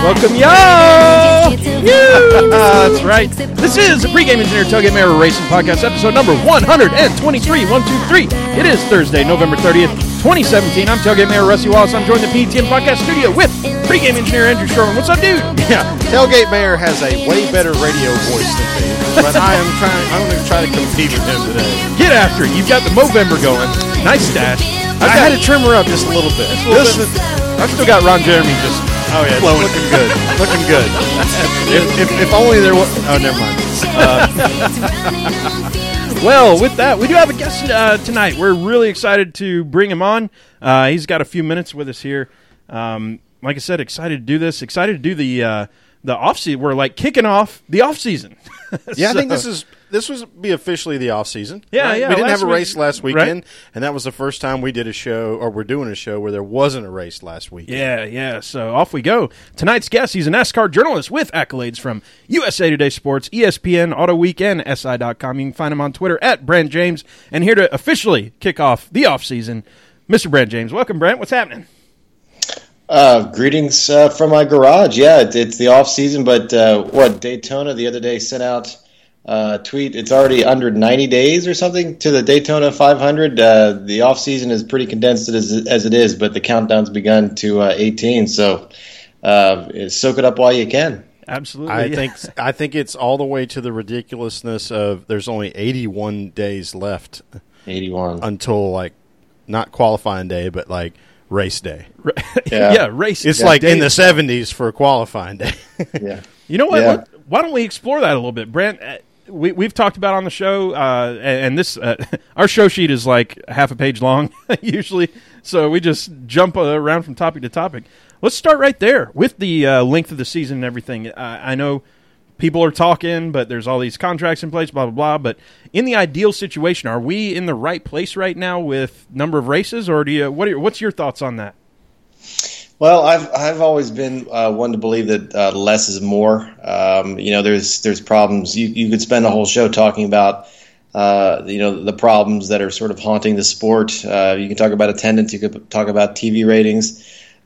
Welcome, y'all! That's right. This is the Pregame Engineer Tailgate Mayor Racing Podcast, episode number 123. 123. It is Thursday, November 30th, 2017. I'm Tailgate Mayor Rusty Wallace. I'm joined in the PTM Podcast studio with Pregame Engineer Andrew Sherman. What's up, dude? Yeah, Tailgate Mayor has a way better radio voice than me, but I'm going to try to compete with him today. Get after it. You've got the Movember going. Nice stash. I had to trim her up just a little bit. I've still got Ron Jeremy just flowing. Looking good. Looking good. if only there was... Oh, never mind. Well, with that, we do have a guest tonight. We're really excited to bring him on. He's got a few minutes with us here. Like I said, excited to do this. Excited to do the off-season. We're like kicking off the off-season. Yeah, I think this was be officially the off season. Yeah, right? yeah. We didn't have a race last weekend, right? And that was the first time we did a show, or we're doing a show where there wasn't a race last weekend. Yeah. So off we go. Tonight's guest, he's a NASCAR journalist with accolades from USA Today Sports, ESPN, Auto Week, and SI.com. You can find him on Twitter at Brent James. And here to officially kick off the off season, Mr. Brent James. Welcome, Brent. What's happening? Greetings from my garage. Yeah, it's the off season, but Daytona the other day sent out tweet. It's already under 90 days or something to the Daytona 500. The off season is pretty condensed as it is, but the countdown's begun to 18. So soak it up while you can. Absolutely. I think it's all the way to the ridiculousness of there's only 81 days left. 81 until like not qualifying day, but like race day. Yeah, race. It's like in the 70s for qualifying day. Yeah. You know what? Yeah. Why don't we explore that a little bit, Brent? We've talked about on the show, and this our show sheet is like half a page long usually, so we just jump around from topic to topic. Let's start right there with the length of the season and everything. I know people are talking, but there's all these contracts in place, blah, blah, blah. But in the ideal situation, are we in the right place right now with number of races, or what's your thoughts on that? Well, I've always been one to believe that less is more. There's problems. You could spend a whole show talking about the problems that are sort of haunting the sport. You can talk about attendance. You could talk about TV ratings.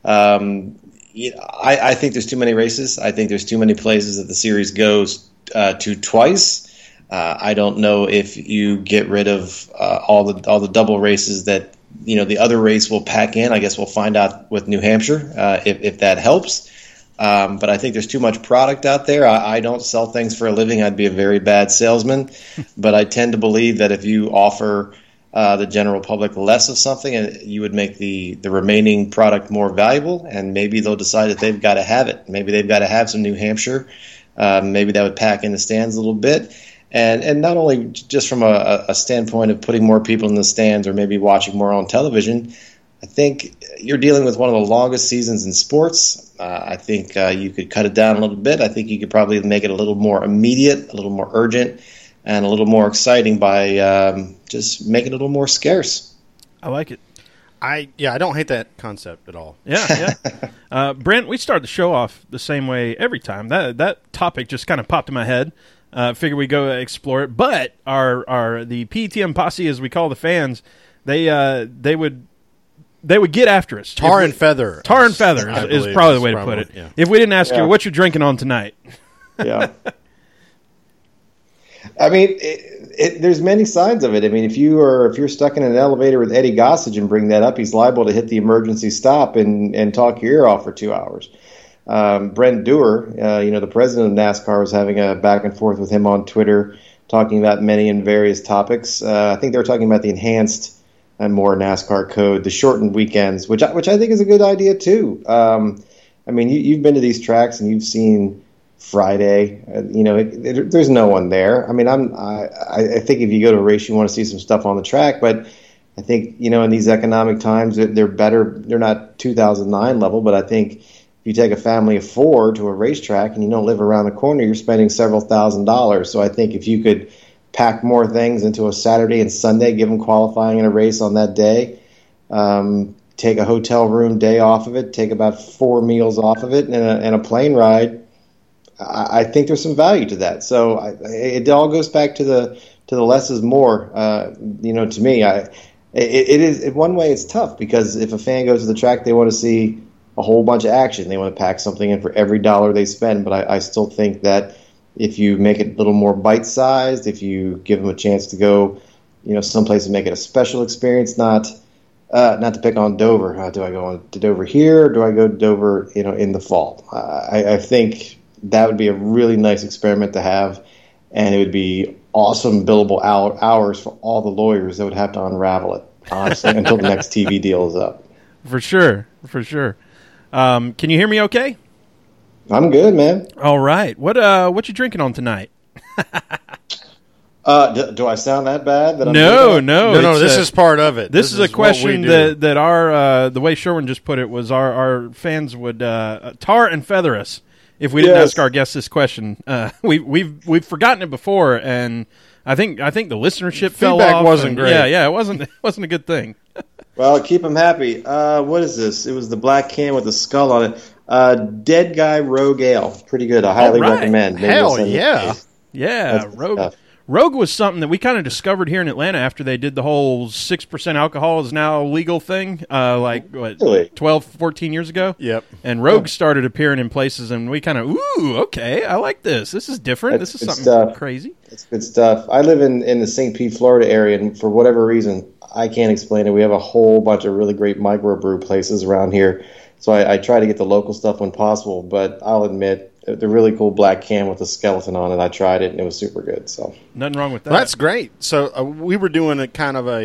I think there's too many races. I think there's too many places that the series goes to twice. I don't know if you get rid of all the double races that the other race will pack in. I guess we'll find out with New Hampshire if that helps. But I think there's too much product out there. I don't sell things for a living. I'd be a very bad salesman. But I tend to believe that if you offer the general public less of something, you would make the remaining product more valuable, and maybe they'll decide that they've got to have it. Maybe they've got to have some New Hampshire. Maybe that would pack in the stands a little bit. And not only just from a standpoint of putting more people in the stands or maybe watching more on television, I think you're dealing with one of the longest seasons in sports. I think you could cut it down a little bit. I think you could probably make it a little more immediate, a little more urgent, and a little more exciting by just making it a little more scarce. I like it. I don't hate that concept at all. Yeah. Brent, we start the show off the same way every time. That topic just kind of popped in my head. Figure we go explore it. But the PTM posse, as we call the fans, they would get after us. Tar and feather is probably the way to put it. Yeah. If we didn't ask you what you're drinking on tonight. Yeah. I mean, there's many sides of it. I mean, if you're stuck in an elevator with Eddie Gossage and bring that up, he's liable to hit the emergency stop and talk your ear off for 2 hours. Brent Dewar, the president of NASCAR, was having a back and forth with him on Twitter, talking about many and various topics. I think they were talking about the enhanced and more NASCAR code, the shortened weekends, which I think is a good idea too. I mean, you've been to these tracks and you've seen Friday. There's no one there. I mean, I think if you go to a race, you want to see some stuff on the track, but I think in these economic times they're better. They're not 2009 level, but I think if you take a family of four to a racetrack and you don't live around the corner, you're spending several $1,000s. So I think if you could pack more things into a Saturday and Sunday, give them qualifying in a race on that day, take a hotel room day off of it, take about 4 meals off of it, and a plane ride, I think there's some value to that. So it all goes back to the less is more. To me, it is in one way it's tough because if a fan goes to the track, they want to see a whole bunch of action. They want to pack something in for every dollar they spend. But I still think that if you make it a little more bite-sized, if you give them a chance to go, someplace and make it a special experience, not to pick on Dover. Do I go on to Dover here, or do I go to Dover, in the fall? I think that would be a really nice experiment to have, and it would be awesome billable hours for all the lawyers that would have to unravel it, honestly, until the next TV deal is up. For sure. Can you hear me okay? I'm good, man. All right. What you drinking on tonight? Do I sound that bad? No. This is part of it. This is a question that our the way Sherwin just put it was our fans would tar and feather us if we didn't ask our guests this question. We've forgotten it before, and I think the listenership fell off. Feedback wasn't great. Yeah, it wasn't a good thing. Well, keep them happy. What is this? It was the black can with the skull on it. Dead Guy Rogue Ale. Pretty good. I highly recommend. Maybe Hell yeah. Yeah, Rogue was something that we kind of discovered here in Atlanta after they did the whole 6% alcohol is now legal thing, really? 12, 14 years ago? Yep. And Rogue started appearing in places, and we kind of, okay, I like this. This is different. That's this is something crazy. It's good stuff. I live in the St. Pete, Florida area, and for whatever reason, I can't explain it. We have a whole bunch of really great microbrew places around here, so I try to get the local stuff when possible, but I'll admit, the really cool black can with the skeleton on it. I tried it, and it was super good. So nothing wrong with that. Well, that's great. So we were doing a kind of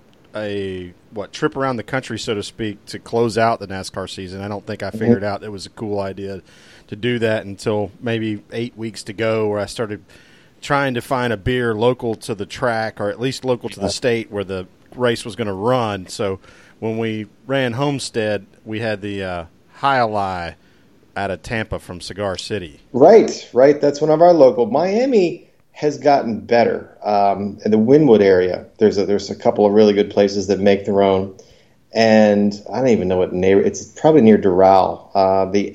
a trip around the country, so to speak, to close out the NASCAR season. I don't think I figured out it was a cool idea to do that until maybe 8 weeks to go, where I started trying to find a beer local to the track, or at least local to the state where the race was going to run. So when we ran Homestead, we had the Highlight out of Tampa from Cigar City. Right. That's one of our local. Miami has gotten better. In the Wynwood area, there's a couple of really good places that make their own. And I don't even know what neighborhood. It's probably near Doral. The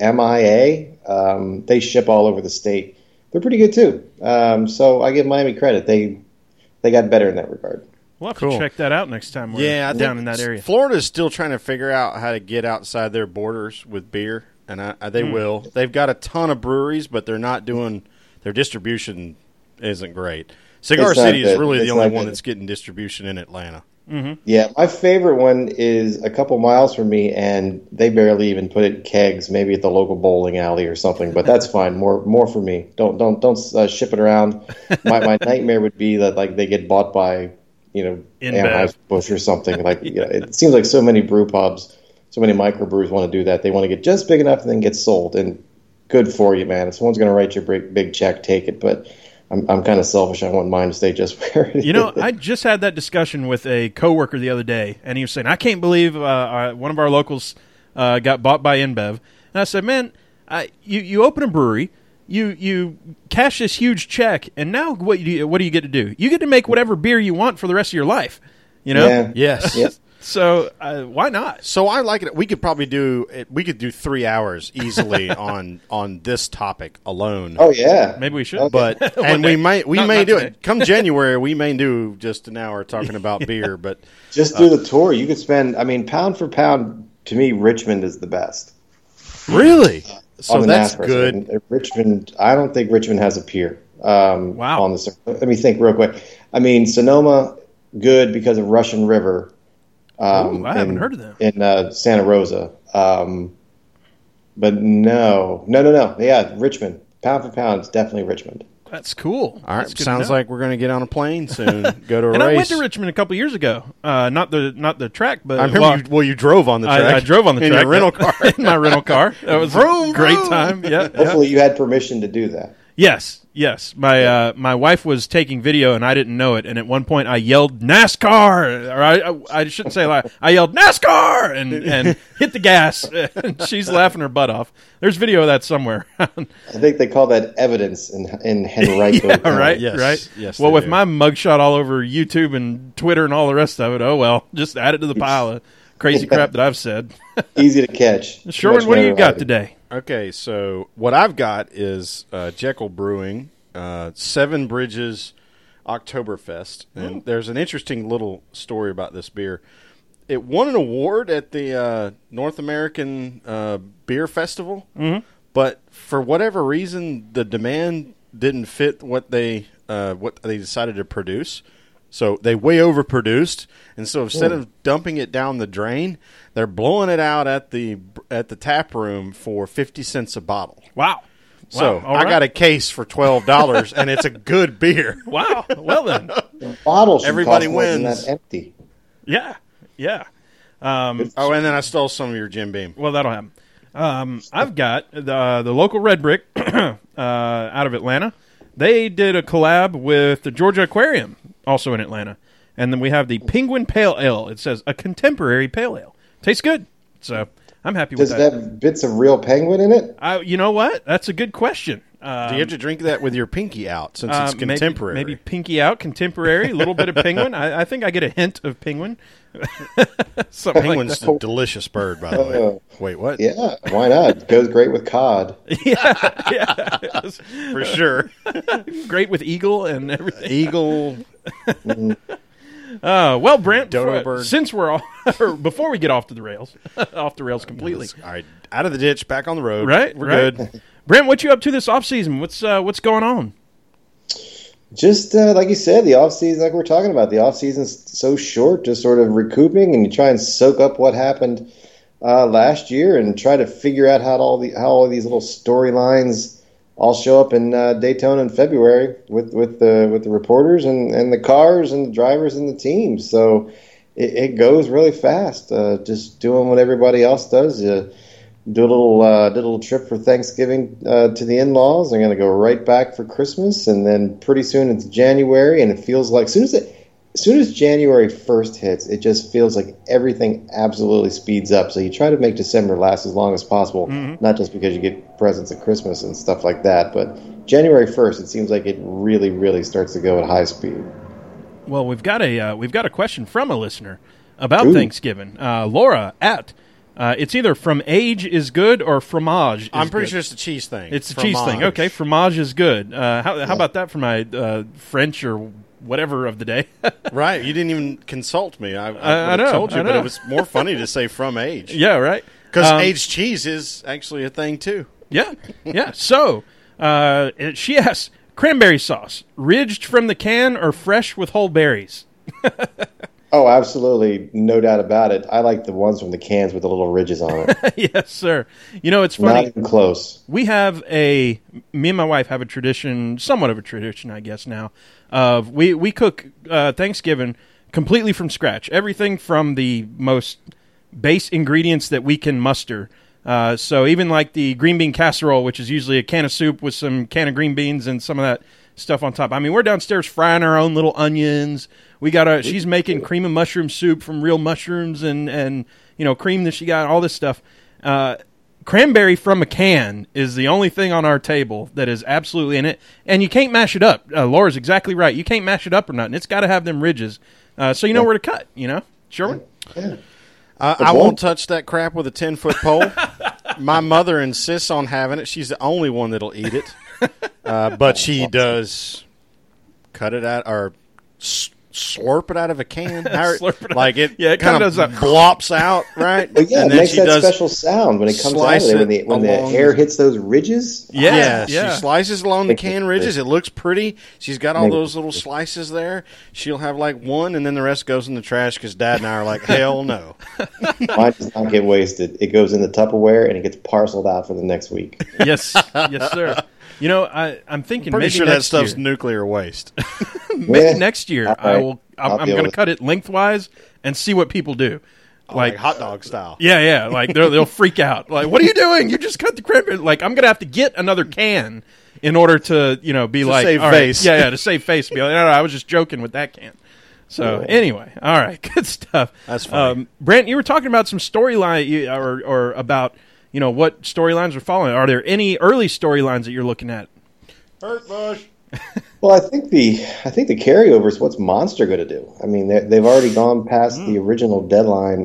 MIA, they ship all over the state. They're pretty good too. So I give Miami credit. They got better in that regard. We'll have to check that out next time we're down in that area. Florida's still trying to figure out how to get outside their borders with beer. And they will. They've got a ton of breweries, but they're not doing – their distribution isn't great. Cigar City is really the only one that's getting distribution in Atlanta. Mm-hmm. Yeah, my favorite one is a couple miles from me, and they barely even put it in kegs, maybe at the local bowling alley or something. But that's fine. More for me. Don't ship it around. My nightmare would be that like they get bought by Anheuser-Busch or something. Like it seems like so many brew pubs. So many microbrewers want to do that. They want to get just big enough and then get sold. And good for you, man. If someone's going to write you a big check, take it. But I'm kind of selfish. I want mine to stay just where it is. I just had that discussion with a coworker the other day, and he was saying, I can't believe one of our locals got bought by InBev. And I said, man, you open a brewery, you cash this huge check, and now what do you get to do? You get to make whatever beer you want for the rest of your life. Yeah. Yes. Yeah. So why not? So I like it. We could probably do 3 hours easily on this topic alone. Oh yeah, maybe we should. Okay. But and we may do it. Come January, we may do just an hour talking about beer. But just do the tour. You could spend. I mean, pound for pound, to me, Richmond is the best. Really? So that's NASCAR. good. Richmond. I don't think Richmond has a peer. Wow. On the circuit. Let me think real quick. I mean, Sonoma, good because of Russian River. I haven't heard of them. In Santa Rosa. But no. Yeah, Richmond. Pound for pound, it's definitely Richmond. That's cool. All right, sounds like we're going to get on a plane soon, go to a and race. I went to Richmond a couple years ago. Not the track, but I remember you drove on the track. I drove on the track. In your rental car. In my rental car. That was a great time. Yeah. Hopefully you had permission to do that. Yes. My wife was taking video, and I didn't know it. And at one point, I yelled NASCAR, or I shouldn't say lie. I yelled NASCAR and hit the gas. And she's laughing her butt off. There's video of that somewhere. I think they call that evidence in Henrico. Yeah, right. Yes, right. yes, well, with do. my mugshot all over YouTube and Twitter and all the rest of it, oh well, just add it to the pile of crazy crap that I've said. Easy to catch. Sherwin, what do you got today? Okay, so what I've got is Jekyll Brewing, Seven Bridges Oktoberfest. And there's an interesting little story about this beer. it won an award at the North American Beer Festival, but for whatever reason, the demand didn't fit what they decided to produce. So they way overproduced, and so instead of dumping it down the drain, they're blowing it out at the tap room for 50 cents a bottle. Wow. So Wow. All I right. got a case for $12, and it's a good beer. Wow. Well then. The bottle should Everybody cost more than wins. that empty. Yeah. Yeah. Oh, and then I stole some of your Jim Beam. Well, that'll happen. I've got the local Red Brick out of Atlanta. They did a collab with the Georgia Aquarium, also in Atlanta. And then we have the Penguin Pale Ale. It says a contemporary pale ale. Tastes good. So I'm happy with Does that. it have bits of real penguin in it? You know what? That's a good question. Do you have to drink that with your pinky out since it's contemporary? Maybe pinky out, contemporary, a little bit of penguin. I think I get a hint of penguin. Something Penguin's like a delicious bird, by the way. Wait, what? Yeah, why not? Goes great with cod. that. For sure. Great with eagle and everything. Eagle. Well, Brent, Dodo bird. since we're all, or before we get off the rails completely, All right, out of the ditch, back on the road. right? We're right. good. Brent, what you up to this off season? What's going on? Just like you said, the off season, like we're talking about, the off season's so short, just sort of recouping, and you try and soak up what happened last year, and try to figure out how all these little storylines all show up in Daytona in February with the reporters and the cars and the drivers and the teams. So it goes really fast. Just doing what everybody else does. Did a little trip for Thanksgiving to the in-laws. I'm going to go right back for Christmas, and then pretty soon it's January, and it feels like as soon as January 1st hits, it just feels like everything absolutely speeds up. So you try to make December last as long as possible, not just because you get presents at Christmas and stuff like that, but January 1st, it seems like it really, really starts to go at high speed. Well, we've got a question from a listener about Ooh. Thanksgiving. Laura at it's either from age is good or fromage. Is I'm pretty good. sure it's a cheese thing. It's a cheese thing. Okay, fromage is good. How about that for my French or whatever of the day? Right. You didn't even consult me. I I would've know, told you, I but know. it was more funny to say from age. Yeah, right. Because aged cheese is actually a thing, too. Yeah, yeah. So she asks, cranberry sauce, ridged from the can or fresh with whole berries? Oh, absolutely. No doubt about it. I like the ones from the cans with the little ridges on it. Yes, sir. You know, it's Not funny. even close. Me and my wife have a tradition, somewhat of a tradition, I guess now, of we cook Thanksgiving completely from scratch. Everything from the most base ingredients that we can muster. So even like the green bean casserole, which is usually a can of soup with some can of green beans and some of that stuff on top. I mean, we're downstairs frying our own little onions. She's making cream and mushroom soup from real mushrooms and cream that she got, all this stuff. Cranberry from a can is the only thing on our table that is absolutely in it, and you can't mash it up. Laura's exactly right. You can't mash it up or nothing. It's got to have them ridges, so you know where to cut. Sherman. Yeah. I won't touch that crap with a 10-foot pole. My mother insists on having it. She's the only one that'll eat it. But she does cut it out or slurp it out of a can. Slurp it out. Like it, Yeah, it kind kinda of does that. blops out, right? But yeah, And it then makes she that does special sound when it comes out of slice there, it when the along air the- hits those ridges. Yeah, She slices along the can ridges. It looks pretty. She's got all Make- those little slices there. She'll have like one, and then the rest goes in the trash because Dad and I are like, hell no. Mine does not get wasted. It goes in the Tupperware and it gets parceled out for the next week. Yes, yes, sir. I'm thinking Pretty maybe sure that next stuff's year. nuclear waste. Maybe Yeah. next year All I right. will. I'll I'm deal going to with it. cut it lengthwise and see what people do. like hot dog style. Yeah, like they'll freak out. Like, what are you doing? You just cut the cranberry. Like, I'm going to have to get another can in order to be like save all right, face. Yeah, to save face. Be like, no, I was just joking with that can. So anyway, all right, good stuff. That's funny. Brent, you were talking about some storyline or about what storylines are following. Are there any early storylines that you're looking at? Hurt Bush. Well, I think the carryover is what's Monster going to do. I mean, they've already gone past the original deadline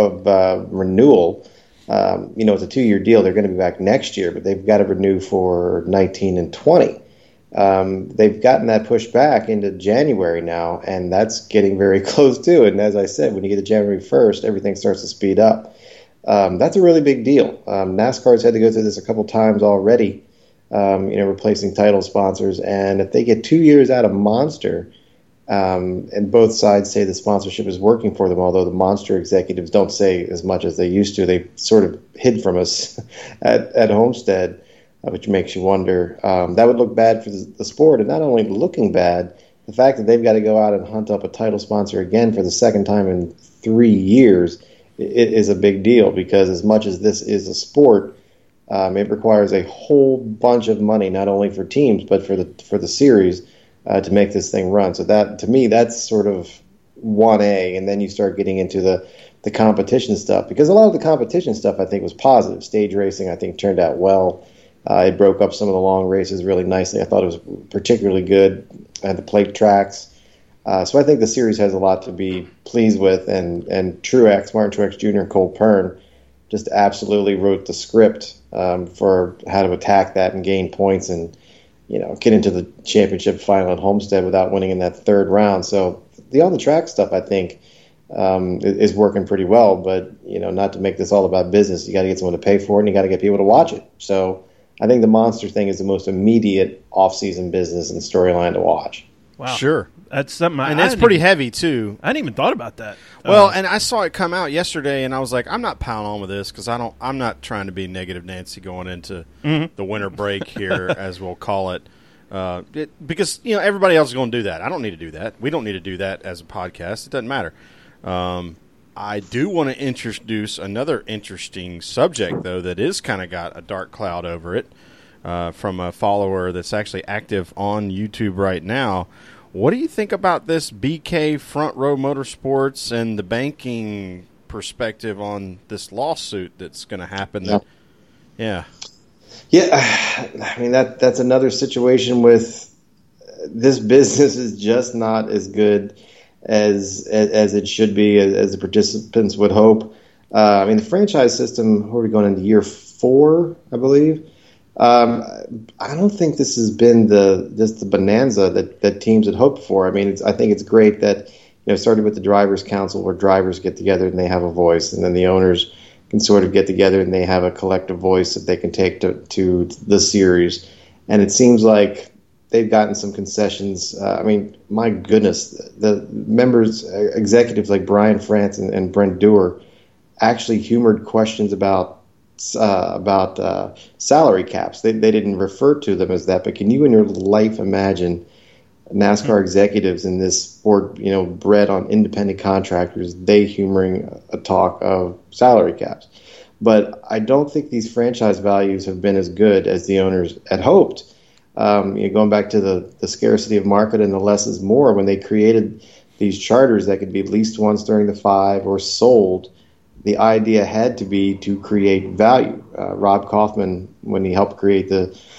of renewal. It's a 2-year deal. They're going to be back next year, but they've got to renew for 19 and 20. They've gotten that pushed back into January now, and that's getting very close too. And as I said, when you get to January 1st, everything starts to speed up. That's a really big deal. NASCAR's had to go through this a couple times already, replacing title sponsors. And if they get 2 years out of Monster, and both sides say the sponsorship is working for them, although the Monster executives don't say as much as they used to. They sort of hid from us at Homestead, which makes you wonder. That would look bad for the sport, and not only looking bad, the fact that they've got to go out and hunt up a title sponsor again for the second time in 3 years is a big deal, because as much as this is a sport, it requires a whole bunch of money, not only for teams but for the series to make this thing run. So that, to me, that's sort of 1A, and then you start getting into the competition stuff, because a lot of the competition stuff I think was positive. Stage racing I think turned out well. It broke up some of the long races really nicely. I thought it was particularly good at the plate tracks. So I think the series has a lot to be pleased with, and Truex, Martin Truex Jr. and Cole Pearn just absolutely wrote the script for how to attack that and gain points and get into the championship final at Homestead without winning in that third round. So the on-the-track stuff, I think, is working pretty well, but not to make this all about business. You got to get someone to pay for it, and you got to get people to watch it. So I think the Monster thing is the most immediate off-season business and storyline to watch. Wow, sure, that's something. And that's pretty heavy too. I hadn't even thought about that. Well, and I saw it come out yesterday, and I was like, I'm not piling on with this because I'm not trying to be negative Nancy going into the winter break here, as we'll call it. Because everybody else is going to do that. I don't need to do that. We don't need to do that as a podcast. It doesn't matter. I do want to introduce another interesting subject, though, that is kind of got a dark cloud over it, from a follower that's actually active on YouTube right now. What do you think about this BK Front Row Motorsports and the banking perspective on this lawsuit that's going to happen? Yeah, I mean, that's another situation with this business is just not as good as it should be, as the participants would hope. I mean, the franchise system, where are we going into year 4, I believe? I don't think this has been the bonanza that teams had hoped for. I mean, I think it's great that it started with the Drivers' Council, where drivers get together and they have a voice, and then the owners can sort of get together and they have a collective voice that they can take to the series. And it seems like they've gotten some concessions. I mean, my goodness, the members, executives like Brian France and Brent Dewar actually humored questions about salary caps. They didn't refer to them as that, but can you in your life imagine NASCAR executives in this sport, bred on independent contractors, they humoring a talk of salary caps? But I don't think these franchise values have been as good as the owners had hoped. Going back to the scarcity of market and the less is more, when they created these charters that could be leased once during the 5 or sold, the idea had to be to create value. Rob Kaufman, when he helped create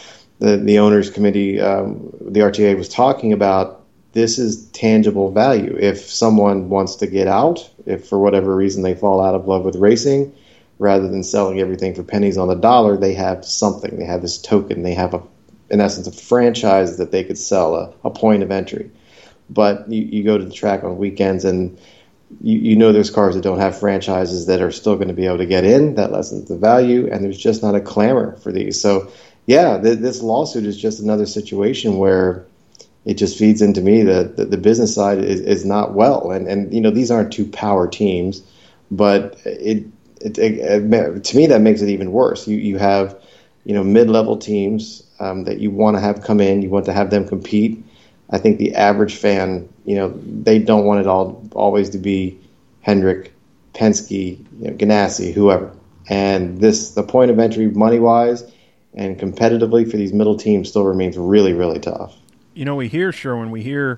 the owners committee, the RTA was talking about, this is tangible value. If someone wants to get out, if for whatever reason they fall out of love with racing, rather than selling everything for pennies on the dollar, they have something. They have this token. They have, in essence, a franchise that they could sell, a point of entry. But you go to the track on weekends, and there's cars that don't have franchises that are still going to be able to get in. That lessens the value, and there's just not a clamor for these. So, yeah, this lawsuit is just another situation where it just feeds into me that the business side is not well. And these aren't two power teams, but it to me that makes it even worse. You have mid-level teams that you want to have come in. You want to have them compete. I think the average fan, they don't want it always to be Hendrick, Penske, Ganassi, whoever. And the point of entry money-wise and competitively for these middle teams still remains really, really tough. We hear, Sherwin,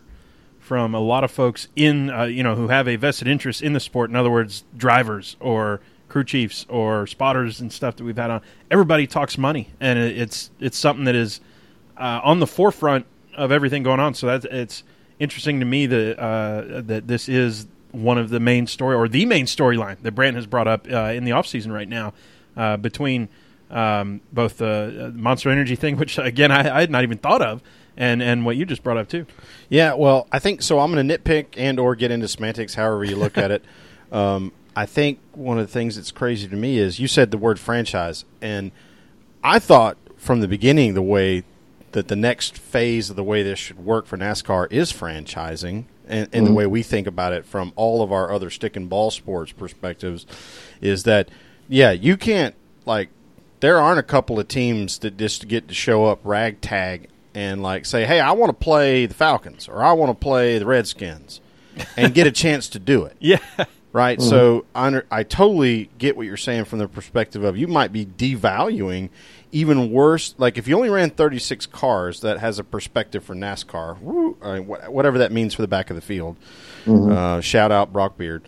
from a lot of folks in, who have a vested interest in the sport. In other words, drivers or crew chiefs or spotters and stuff that we've had on. Everybody talks money, and it's something that is on the forefront of everything going on. So it's interesting to me that this is one of the main story, or the main storyline that Brant has brought up in the off season right now, between both the Monster Energy thing, which again I had not even thought of, and what you just brought up too. Yeah, well, I think so. I'm going to nitpick and or get into semantics, however you look at it. I think one of the things that's crazy to me is you said the word franchise, and I thought from the beginning the way that the next phase of the way this should work for NASCAR is franchising, and the way we think about it from all of our other stick and ball sports perspectives is that, yeah, you can't, like, there aren't a couple of teams that just get to show up ragtag and, like, say, hey, I want to play the Falcons or I want to play the Redskins and get a chance to do it. Yeah. Right? Mm-hmm. So I totally get what you're saying from the perspective of you might be devaluing even worse. Like if you only ran 36 cars, that has a perspective for NASCAR, I mean, whatever that means for the back of the field. Mm-hmm. Shout out Brock Beard.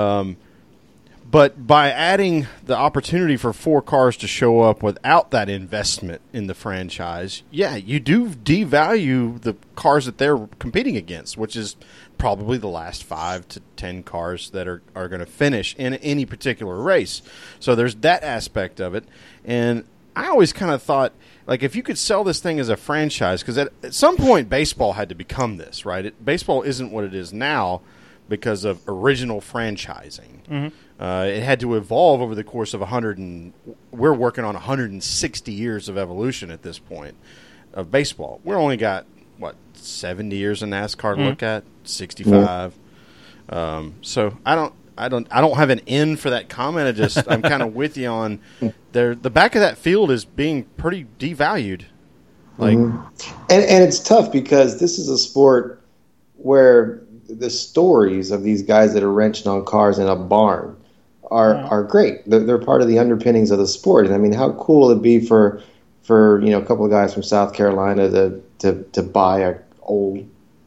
But by adding the opportunity for 4 cars to show up without that investment in the franchise, yeah, you do devalue the cars that they're competing against, which is probably the last 5 to 10 cars that are going to finish in any particular race. So there's that aspect of it. And I always kind of thought, like, if you could sell this thing as a franchise, because at some point baseball had to become this, right? Baseball isn't what it is now because of original franchising. Mm-hmm. It had to evolve over the course of we're working on 160 years of evolution at this point of baseball. We're only got, 70 years in NASCAR to look at, 65. So I don't have an end for that comment. I'm kind of with you on there. The back of that field is being pretty devalued. Like, and it's tough because this is a sport where the stories of these guys that are wrenching on cars in a barn are great. They're part of the underpinnings of the sport. And I mean, how cool it'd be for a couple of guys from South Carolina to buy a old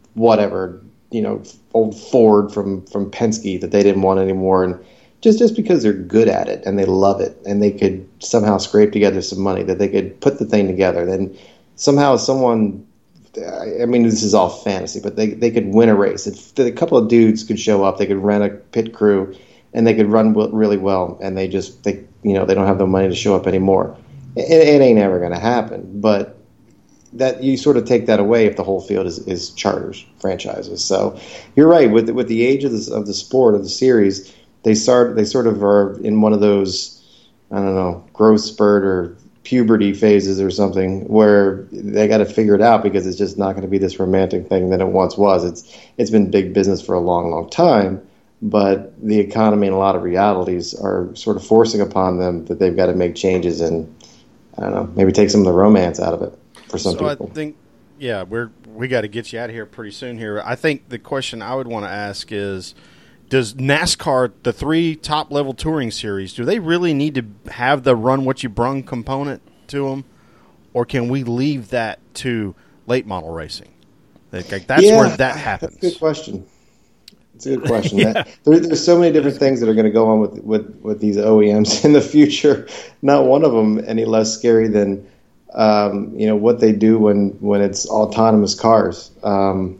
Ford from Penske that they didn't want anymore, and just because they're good at it and they love it and they could somehow scrape together some money that they could put the thing together, then somehow someone, I mean, this is all fantasy, but they could win a race. If a couple of dudes could show up, they could rent a pit crew and they could run really well, and they don't have the money to show up anymore. It ain't ever going to happen, but that you sort of take that away if the whole field is charters, franchises. So you're right, with the age of the sport, of the series, they sort of are in one of those, I don't know, growth spurt or puberty phases or something, where they got to figure it out because it's just not going to be this romantic thing that it once was. It's been big business for a long time, but the economy and a lot of realities are sort of forcing upon them that they've got to make changes and, I don't know, maybe take some of the romance out of it for some people. I think, yeah, we got to get you out of here pretty soon here. I think the question I would want to ask is, does NASCAR, the 3 top-level touring series, do they really need to have the run what you brung component to them, or can we leave that to late model racing? That's where that happens. That's a good question. It's a good question. Yeah. There's so many different things that are going to go on with these OEMs in the future. Not one of them any less scary than what they do when it's autonomous cars. All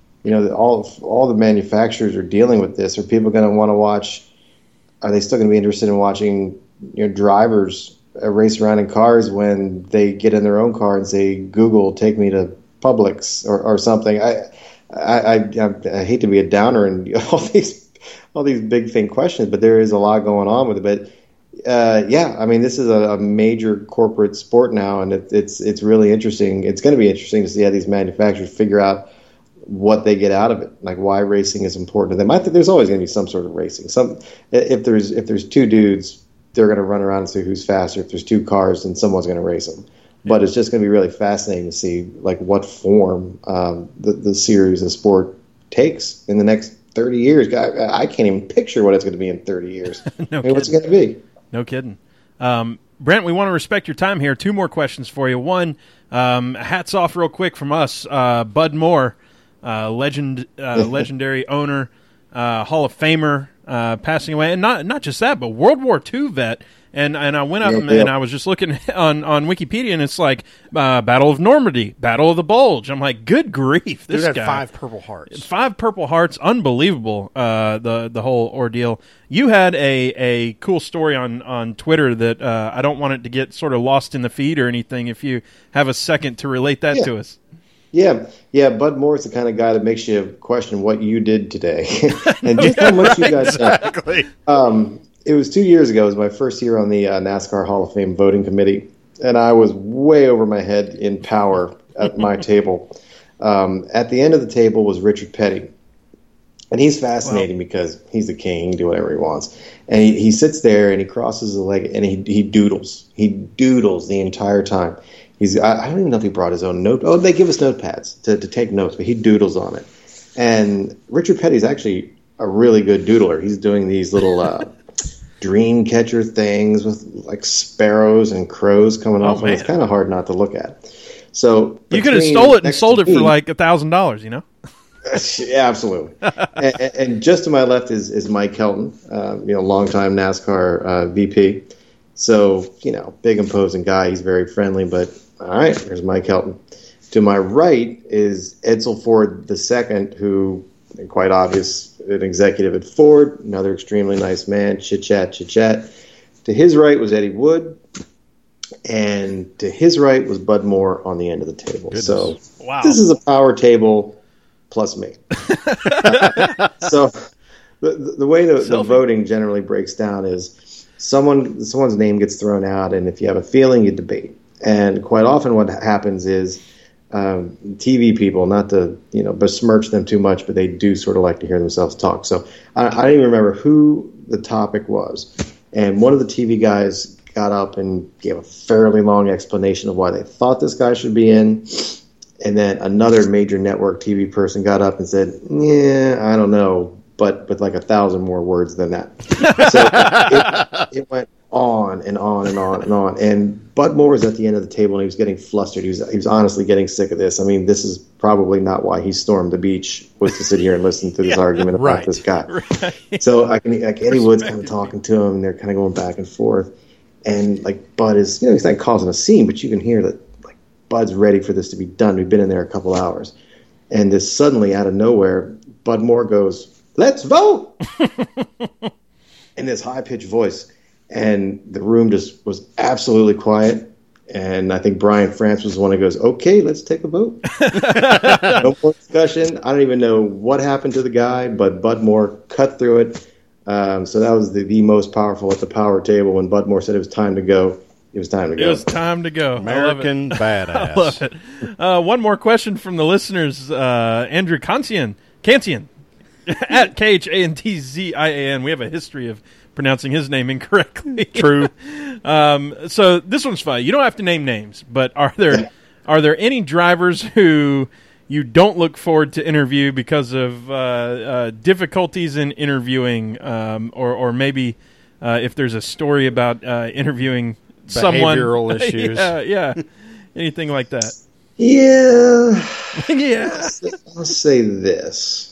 the manufacturers are dealing with this. Are people going to want to watch? Are they still going to be interested in watching drivers race around in cars when they get in their own car and say, "Google, take me to Publix" or something? I hate to be a downer and all these big thing questions, but there is a lot going on with it. But I mean, this is a major corporate sport now, and it's really interesting. It's going to be interesting to see how these manufacturers figure out what they get out of it, like why racing is important to them. I think there's always going to be some sort of racing. If there's 2 dudes, they're going to run around and see who's faster. If there's 2 cars, then someone's going to race them. But it's just going to be really fascinating to see like what form the series of sport takes in the next 30 years. I can't even picture what it's going to be in 30 years. What's it going to be? No kidding. Brent, we want to respect your time here. 2 more questions for you. One, hats off real quick from us. Bud Moore, legendary owner, Hall of Famer, passing away. And not just that, but World War II vet. And I went up and I was just looking on Wikipedia, and it's like Battle of Normandy, Battle of the Bulge. I'm like, good grief, this guy guy. 5 Purple Hearts. 5 Purple Hearts, unbelievable. The whole ordeal. You had a cool story on Twitter that I don't want it to get sort of lost in the feed or anything. If you have a second to relate that to us. Yeah. Bud Moore's the kind of guy that makes you question what you did today and just how much you guys Exactly. It was 2 years ago. It was my first year on the NASCAR Hall of Fame voting committee, and I was way over my head in power at my table. At the end of the table was Richard Petty, and he's fascinating because he's the king. He can do whatever he wants. And he sits there and he crosses his leg and he doodles. He doodles the entire time. I don't even know if he brought his own note. Oh, they give us notepads to take notes, but he doodles on it. And Richard Petty's actually a really good doodler. He's doing these little dream catcher things with like sparrows and crows coming off. And it's kind of hard not to look at. So you could have stole it and sold it for like $1,000, you know? Yeah, absolutely. and just to my left is Mike Helton, longtime NASCAR VP. So, big imposing guy. He's very friendly, but all right, there's Mike Helton. To my right is Edsel Ford II, who, quite obvious, an executive at Ford, another extremely nice man, chit-chat. To his right was Eddie Wood, and to his right was Bud Moore on the end of the table. Goodness. So This is a power table plus me. So the way the voting generally breaks down is someone's name gets thrown out, and if you have a feeling, you debate. And quite often what happens is TV people, not to besmirch them too much, but they do sort of like to hear themselves talk. So I don't even remember who the topic was. And one of the TV guys got up and gave a fairly long explanation of why they thought this guy should be in. And then another major network TV person got up and said, yeah, I don't know, but with like 1,000 more words than that. So it went on and on and on and on. And Bud Moore was at the end of the table, and he was getting flustered. He was honestly getting sick of this. I mean, this is probably not why he stormed the beach, was to sit here and listen to this argument about this guy. Right. So Eddie Wood's kind of talking to him, and they're kind of going back and forth. And Bud is, he's not causing a scene, but you can hear that Bud's ready for this to be done. We've been in there a couple hours. And this suddenly, out of nowhere, Bud Moore goes, "Let's vote!" in this high-pitched voice. And the room just was absolutely quiet. And I think Brian France was the one who goes, "Okay, let's take a vote." No more discussion. I don't even know what happened to the guy, but Bud Moore cut through it. So that was the most powerful at the power table. When Bud Moore said it was time to go, it was time to go. It was time to go. American badass. I love it. One more question from the listeners. Andrew Kantian at KHANTZIAN. We have a history of pronouncing his name incorrectly. True. So this one's fun. You don't have to name names, but are there any drivers who you don't look forward to interview because of difficulties in interviewing, or maybe if there's a story about interviewing someone, behavioral issues, yeah, anything like that? Yeah. Yeah. I'll say this: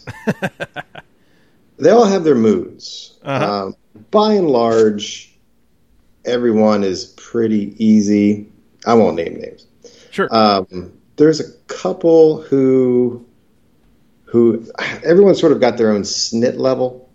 they all have their moods. Uh-huh. By and large, everyone is pretty easy. I won't name names. Sure. There's a couple who everyone sort of got their own snit level.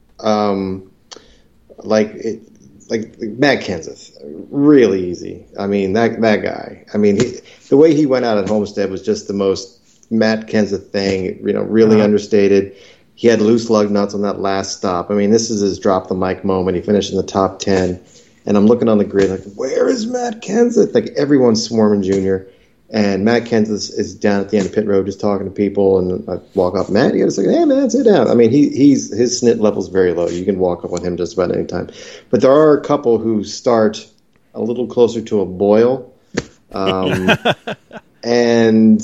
Like Matt Kenseth, really easy. I mean, that guy. I mean, the way he went out at Homestead was just the most Matt Kenseth thing. Really understated. He had loose lug nuts on that last stop. I mean, this is his drop the mic moment. He finished in the top 10, and I'm looking on the grid like, where is Matt Kenseth? Like, everyone's swarming Junior. And Matt Kenseth is down at the end of pit road just talking to people, and I walk up, Matt, you got to say, hey, man, sit down. I mean, his snit level's very low. You can walk up on him just about any time. But there are a couple who start a little closer to a boil, and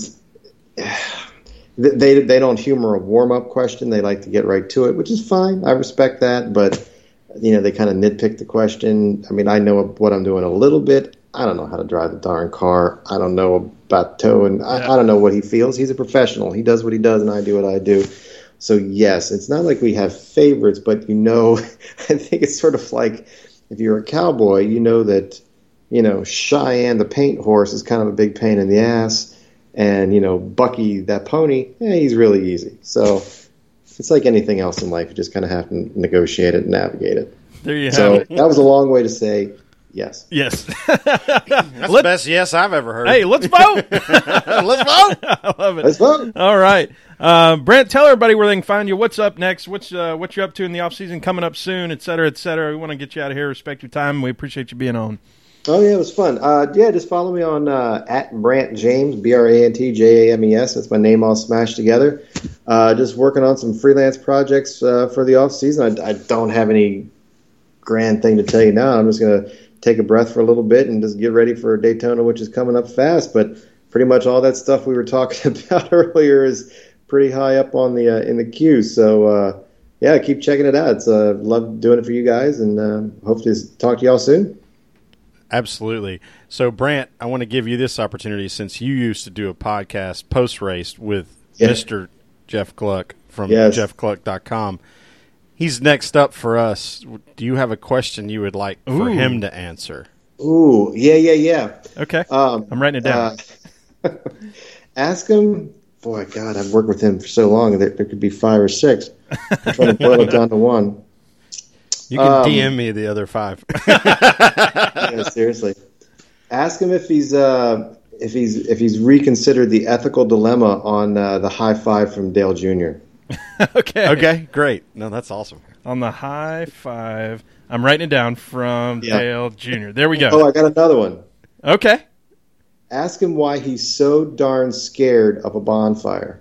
they don't humor a warm-up question. They like to get right to it, which is fine. I respect that, but they kind of nitpick the question. I mean, I know what I'm doing a little bit. I don't know how to drive the darn car. I don't know about towing. I don't know what he feels. He's a professional. He does what he does, and I do what I do. So, yes, it's not like we have favorites, but I think it's sort of like if you're a cowboy, you know that, Cheyenne, the paint horse, is kind of a big pain in the ass. And, Bucky, that pony, he's really easy. So it's like anything else in life. You just kind of have to negotiate it and navigate it. There you have it. So that was a long way to say, Yes. Yes. That's the best yes I've ever heard. Hey, let's vote. Let's vote. I love it. Let's vote. All right. Brent, tell everybody where they can find you. What's up next? What you're up to in the offseason coming up soon, et cetera, et cetera. We want to get you out of here. Respect your time. We appreciate you being on. Oh, yeah, it was fun. Just follow me on at Brant James, BrantJames. That's my name all smashed together. Just working on some freelance projects for the off season. I don't have any grand thing to tell you now. I'm just going to take a breath for a little bit and just get ready for Daytona, which is coming up fast. But pretty much all that stuff we were talking about earlier is pretty high up on the in the queue. So, keep checking it out. It's love doing it for you guys, and hope to talk to y'all soon. Absolutely. So, Brant, I want to give you this opportunity since you used to do a podcast post-race with Mr. Jeff Gluck from jeffgluck.com. He's next up for us. Do you have a question you would like for him to answer? Ooh, yeah. Okay. I'm writing it down. Ask him. Boy, God, I've worked with him for so long. There could be 5 or 6. I'm trying to boil it down to 1. You can DM me the other 5. Yeah, seriously. Ask him if he's reconsidered the ethical dilemma on the high five from Dale Jr. Okay, great. No, that's awesome. On the high five, I'm writing it down from Dale Jr. There we go. Oh, I got another one. Okay. Ask him why he's so darn scared of a bonfire.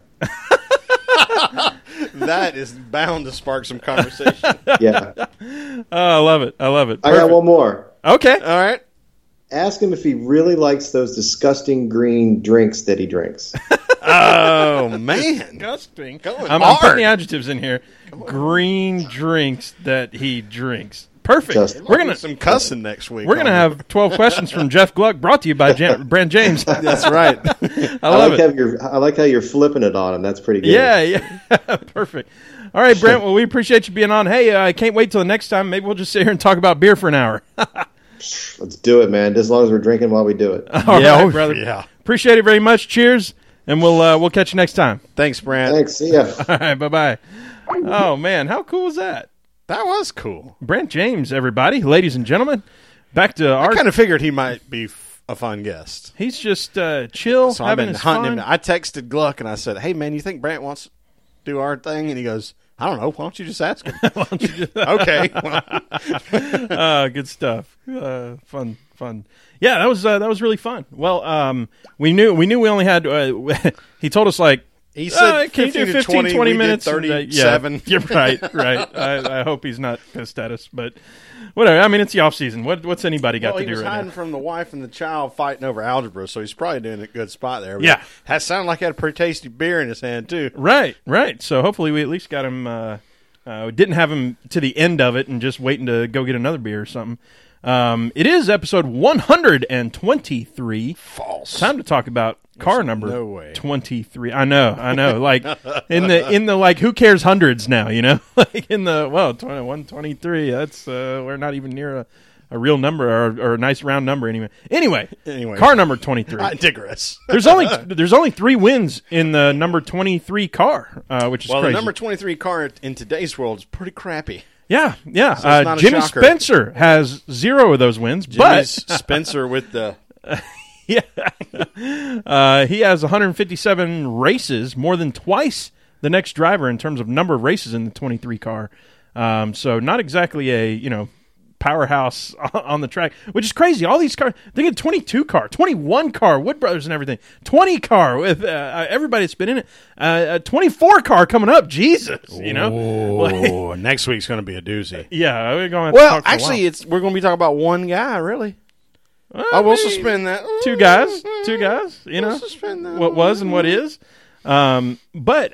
That is bound to spark some conversation. Yeah. Oh, I love it. Perfect. I got one more. Okay. All right. Ask him if he really likes those disgusting green drinks that he drinks. Oh, man. Disgusting. I'm I'm putting the adjectives in here. Green drinks that he drinks. Perfect. We're gonna some cussing next week. We're gonna have 12 questions from Jeff Gluck, brought to you by Brant James. That's right. I like how you're flipping it on him. That's pretty good. Yeah. Perfect. All right, Brent. Well, we appreciate you being on. Hey, I can't wait till the next time. Maybe we'll just sit here and talk about beer for an hour. Let's do it, man. Just as long as we're drinking while we do it. All right, brother. Yeah. Appreciate it very much. Cheers, and we'll catch you next time. Thanks, Brant. Thanks. See ya. All right. Bye. Oh man, how cool was that? That was cool. Brant James, everybody, ladies and gentlemen. Back to our. I kind of figured he might be a fun guest. He's just chill, So I've having been his hunting fun. him. I texted Gluck and I said, "Hey man, you think Brant wants to do our thing?" And he goes, "I don't know. Why don't you just ask him?" Okay. Good stuff. Fun. Yeah, that was really fun. Well, we knew we only had. He told us like. He said can you do 15 to 20 we minutes? did 37. Yeah, you're right. I hope he's not pissed at us, but whatever. I mean, it's the off season. What's anybody got to He do was right hiding now? from the wife and the child fighting over algebra, so he's probably doing a good spot there. But Yeah. That sounded like he had a pretty tasty beer in his hand, too. Right. So hopefully we at least got him. Didn't have him to the end of it and just waiting to go get another beer or something. It is episode 123. False. Time to talk about car number no way. 23. I know. Like in the like who cares hundreds now, you know? Like in the 123. That's we're not even near a real number or a nice round number anyway. Anyway, car number 23. I digress. There's only 3 wins in the number 23 car, which is crazy. The number 23 car in today's world is pretty crappy. Yeah. So it's not a Jimmy shocker. Spencer has 0 of those wins, Jimmy's Spencer with the he has 157 races, more than twice the next driver in terms of number of races in the 23 car. So not exactly a powerhouse on the track, which is crazy. All these cars, they get 22 car, 21 car, Wood Brothers and everything, 20 car with everybody that's been in it, a 24 car coming up. Jesus, Oh, next week's going to be a doozy. Yeah, we're going to talk for a while. we're going to be talking about one guy, really. We'll suspend that. Two guys, We'll suspend that. what was and what is. But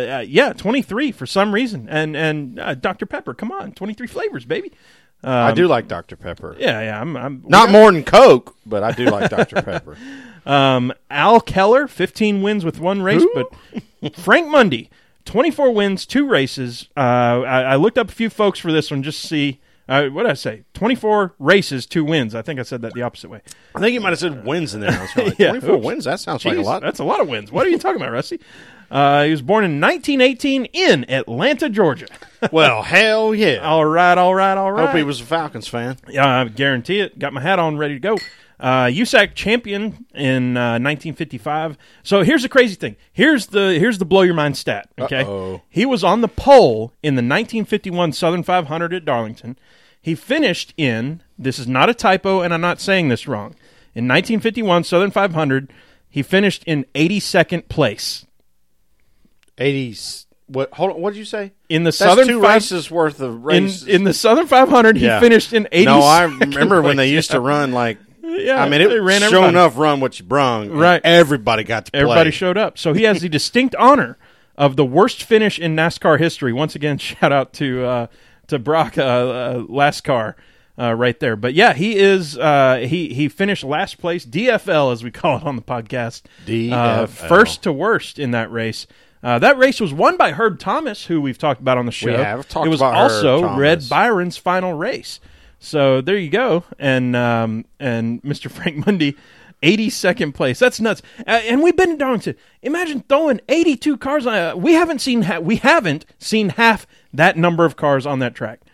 23 for some reason. And Dr. Pepper, come on, 23 flavors, baby. I do like Dr. Pepper. Yeah, I'm Not more than Coke, but I do like Dr. Pepper. Al Keller, 15 wins with 1 race, but Frank Mundy, 24 wins, 2 races. I looked up a few folks for this one just to see What did I say? 24 races, 2 wins. I think I said that the opposite way. I think you might have said wins in there. I was like, Yeah, 24 oops. wins? That sounds like a Jeez, lot. That's a lot of wins. What are you talking about, Rusty? He was born in 1918 in Atlanta, Georgia. Well, hell yeah. All right. Hope he was a Falcons fan. Yeah, I guarantee it. Got my hat on, ready to go. USAC champion in 1955. So here's the crazy thing. Here's the blow your mind stat. Okay, Uh-oh. he was on the pole in the 1951 Southern 500 at Darlington. He finished in. This is not a typo, and I'm not saying this wrong. In 1951 Southern 500, he finished in 82nd place. 80s. What? Hold on. What did you say? In the That's Southern 2 races worth of races. in the Southern 500, he Yeah. finished in 82nd. No, I remember when they place. used to run like. Yeah, I mean, they it ran sure everybody. enough run what you brung. and Right. Everybody got to play. Everybody showed up. So he has the distinct honor of the worst finish in NASCAR history. Once again, shout out to Brock Lascar right there. But yeah, he is he finished last place, DFL as we call it on the podcast. DFL. First to worst in that race. That race was won by Herb Thomas, who we've talked about on the show. We have talked it was about Herb also Thomas. Red Byron's final race. So there you go. And Mr. Frank Mundy, 82nd place. That's nuts. And we've been in Darlington. Imagine throwing 82 cars on. We haven't seen half that number of cars on that track.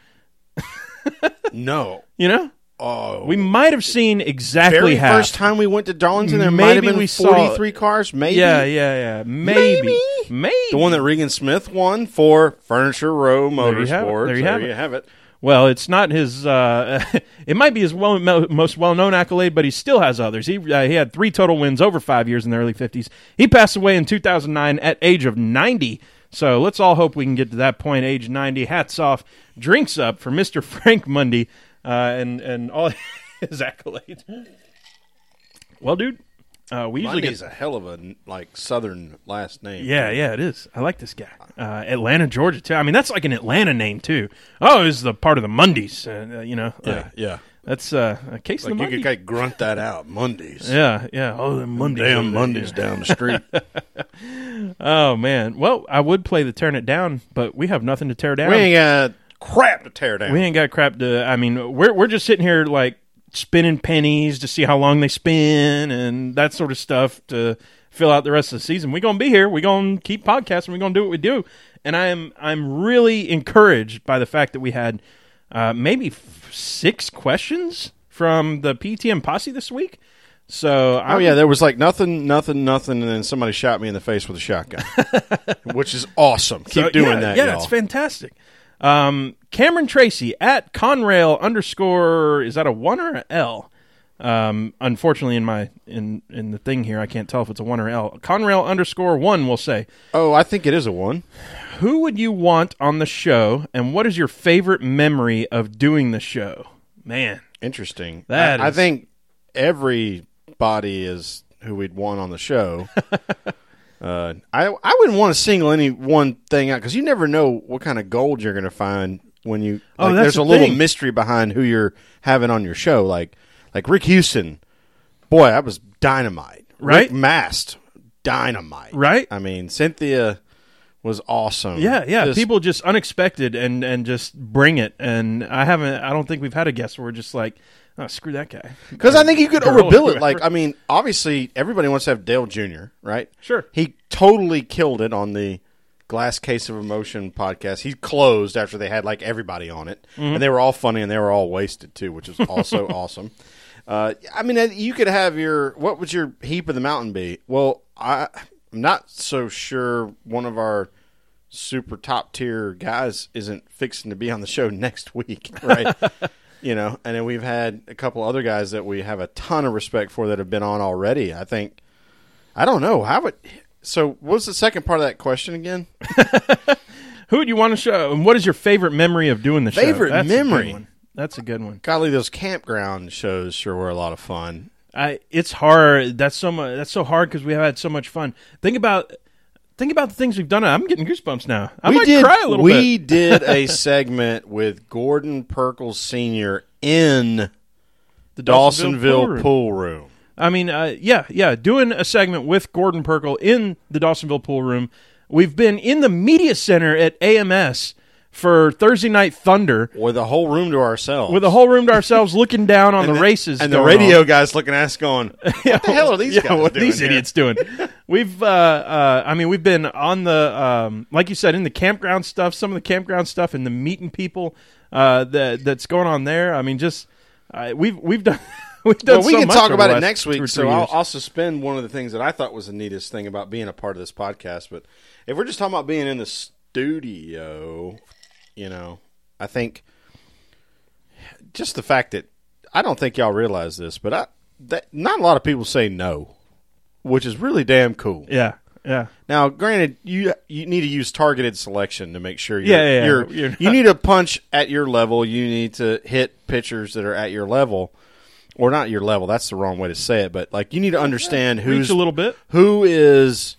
No. You know, Oh. we might have seen exactly Very half. first time we went to Darlington, there Maybe might have been we saw- 43 cars. Maybe. Yeah. Maybe. The one that Regan Smith won for Furniture Row There you have it. Motorsports. There you have it. it. Well, it's not his. It might be his most well-known accolade, but he still has others. He had 3 total wins over 5 years in the early 50s. He passed away in 2009 at age of 90. So let's all hope we can get to that point, age 90. Hats off, drinks up for Mr. Frank Mundy and all his accolades. Well, dude, we usually Mundy's get. a hell of a southern last name. Yeah, it is. I like this guy. Atlanta, Georgia, too. I mean, that's like an Atlanta name, too. Oh, it's the part of the Mundys, you know. Yeah. That's a case of the Like you Mundy. could kind of grunt that out. Mondays. Yeah. Oh, the Mondays. Damn over there, Mondays yeah. down the street. Oh, man. Well, I would play the tearing it down, but we have nothing to tear down. We ain't got crap to tear down. We ain't got crap to. I mean, we're just sitting here like spinning pennies to see how long they spin and that sort of stuff to fill out the rest of the season. We're gonna be here. We're gonna keep podcasting. We're gonna do what we do. And I'm really encouraged by the fact that we had maybe 6 questions from the PTM posse this week. So there was like nothing, and then somebody shot me in the face with a shotgun, which is awesome. Keep doing that, Yeah, y'all. it's fantastic. Cameron Tracy at Conrail _ is that a 1 or an L? Unfortunately, in the thing here, I can't tell if it's a 1 or L. Conrail _1 will say, Oh, I think it is a 1. who would you want on the show, and what is your favorite memory of doing the show? Man, Interesting. That I is- think everybody is who we'd want on the show. I wouldn't want to single any one thing out because you never know what kind of gold you're going to find when you. Oh, like, that's there's the a little thing. mystery behind who you're having on your show. Like Rick Houston, boy, that was dynamite. Right? Rick Mast, dynamite. Right? I mean, Cynthia was awesome. yeah. Just- People just unexpected and just bring it. And I don't think we've had a guest where we're just like, oh, screw that guy. Because I think you could Girl, overbill it. whoever. Like, I mean, obviously, everybody wants to have Dale Jr., right? Sure. He totally killed it on the Glass Case of Emotion podcast. He closed after they had, like, everybody on it. Mm-hmm. And they were all funny and they were all wasted, too, which is also awesome. I mean, you could have what would your heap of the mountain be? Well, I'm not so sure one of our super top tier guys isn't fixing to be on the show next week, right? You know, and then we've had a couple other guys that we have a ton of respect for that have been on already. I don't know. So what was the second part of that question again? Who would you want to show, and what is your favorite memory of doing the show? Favorite That's a good memory? one. That's a good one. Golly, those campground shows sure were a lot of fun. It's hard. That's so hard because we have had so much fun. Think about the things we've done. I'm getting goosebumps now. I might cry a little bit. We did a segment with Gordon Perkles Sr. in The Dawsonville pool room. I mean, doing a segment with Gordon Perkle in the Dawsonville pool room. We've been in the media center at AMS for Thursday Night Thunder with a whole room to ourselves. with a whole room to ourselves, looking down on the races, and the radio guys looking at us, going, "What the hell are these guys what doing these here?" idiots doing?" We've, we've been on the, like you said, in the campground stuff, some of the campground stuff, and the meeting people that's going on there. I mean, just we've done. We've done Well, we so can much talk over about the it last next 2 week. or 3 So years. I'll suspend one of the things that I thought was the neatest thing about being a part of this podcast. But if we're just talking about being in the studio, I think just the fact that I don't think y'all realize this, but not a lot of people say no, which is really damn cool. Yeah. Now, granted, you need to use targeted selection to make sure You're you need to punch at your level. You need to hit pitchers that are at your level, or not your level. That's the wrong way to say it. But like, you need to understand Reach a little bit. who is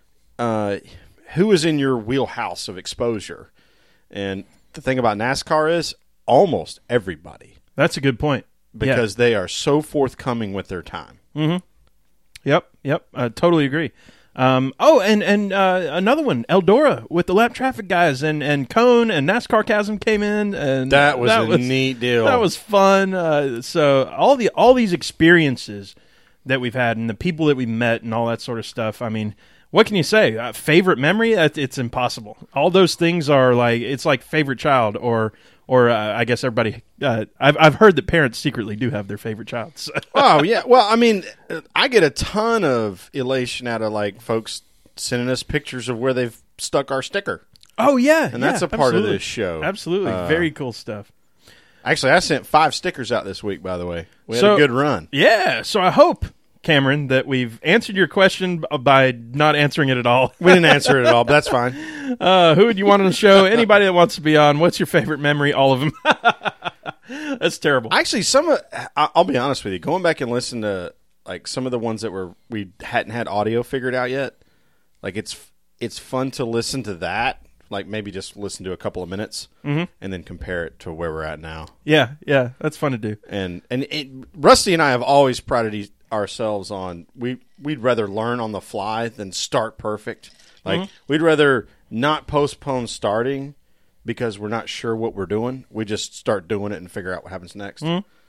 in your wheelhouse of exposure. And the thing about NASCAR is almost everybody, That's a good point. because they are so forthcoming with their time. Yep. I totally agree. And another one, Eldora with the lap traffic guys and Cone and NASCAR Chasm came in, and That was a neat deal. That was fun. So all these experiences that we've had and the people that we met and all that sort of stuff. I mean, what can you say? Favorite memory? It's impossible. All those things are like, it's like favorite child or I guess everybody. I've heard that parents secretly do have their favorite child. So. Oh yeah, well, I mean, I get a ton of elation out of like folks sending us pictures of where they've stuck our sticker. Oh yeah, And that's a part of this show. Absolutely, very cool stuff. Actually, I sent 5 stickers out this week. By the way, we had So- a good run. Yeah, so I hope, Cameron, that we've answered your question by not answering it at all. We didn't answer it at all, but that's fine. Who would you want on the show? Anybody that wants to be on. What's your favorite memory? All of them. That's terrible. Actually, I'll be honest with you. Going back and listen to like some of the ones that we hadn't had audio figured out yet. Like it's fun to listen to that. Like maybe just listen to a couple of minutes and then compare it to where we're at now. Yeah, that's fun to do. And Rusty and I have always prided ourselves on we'd rather learn on the fly than start perfect. Like we'd rather not postpone starting because we're not sure what we're doing. We just start doing it and figure out what happens next.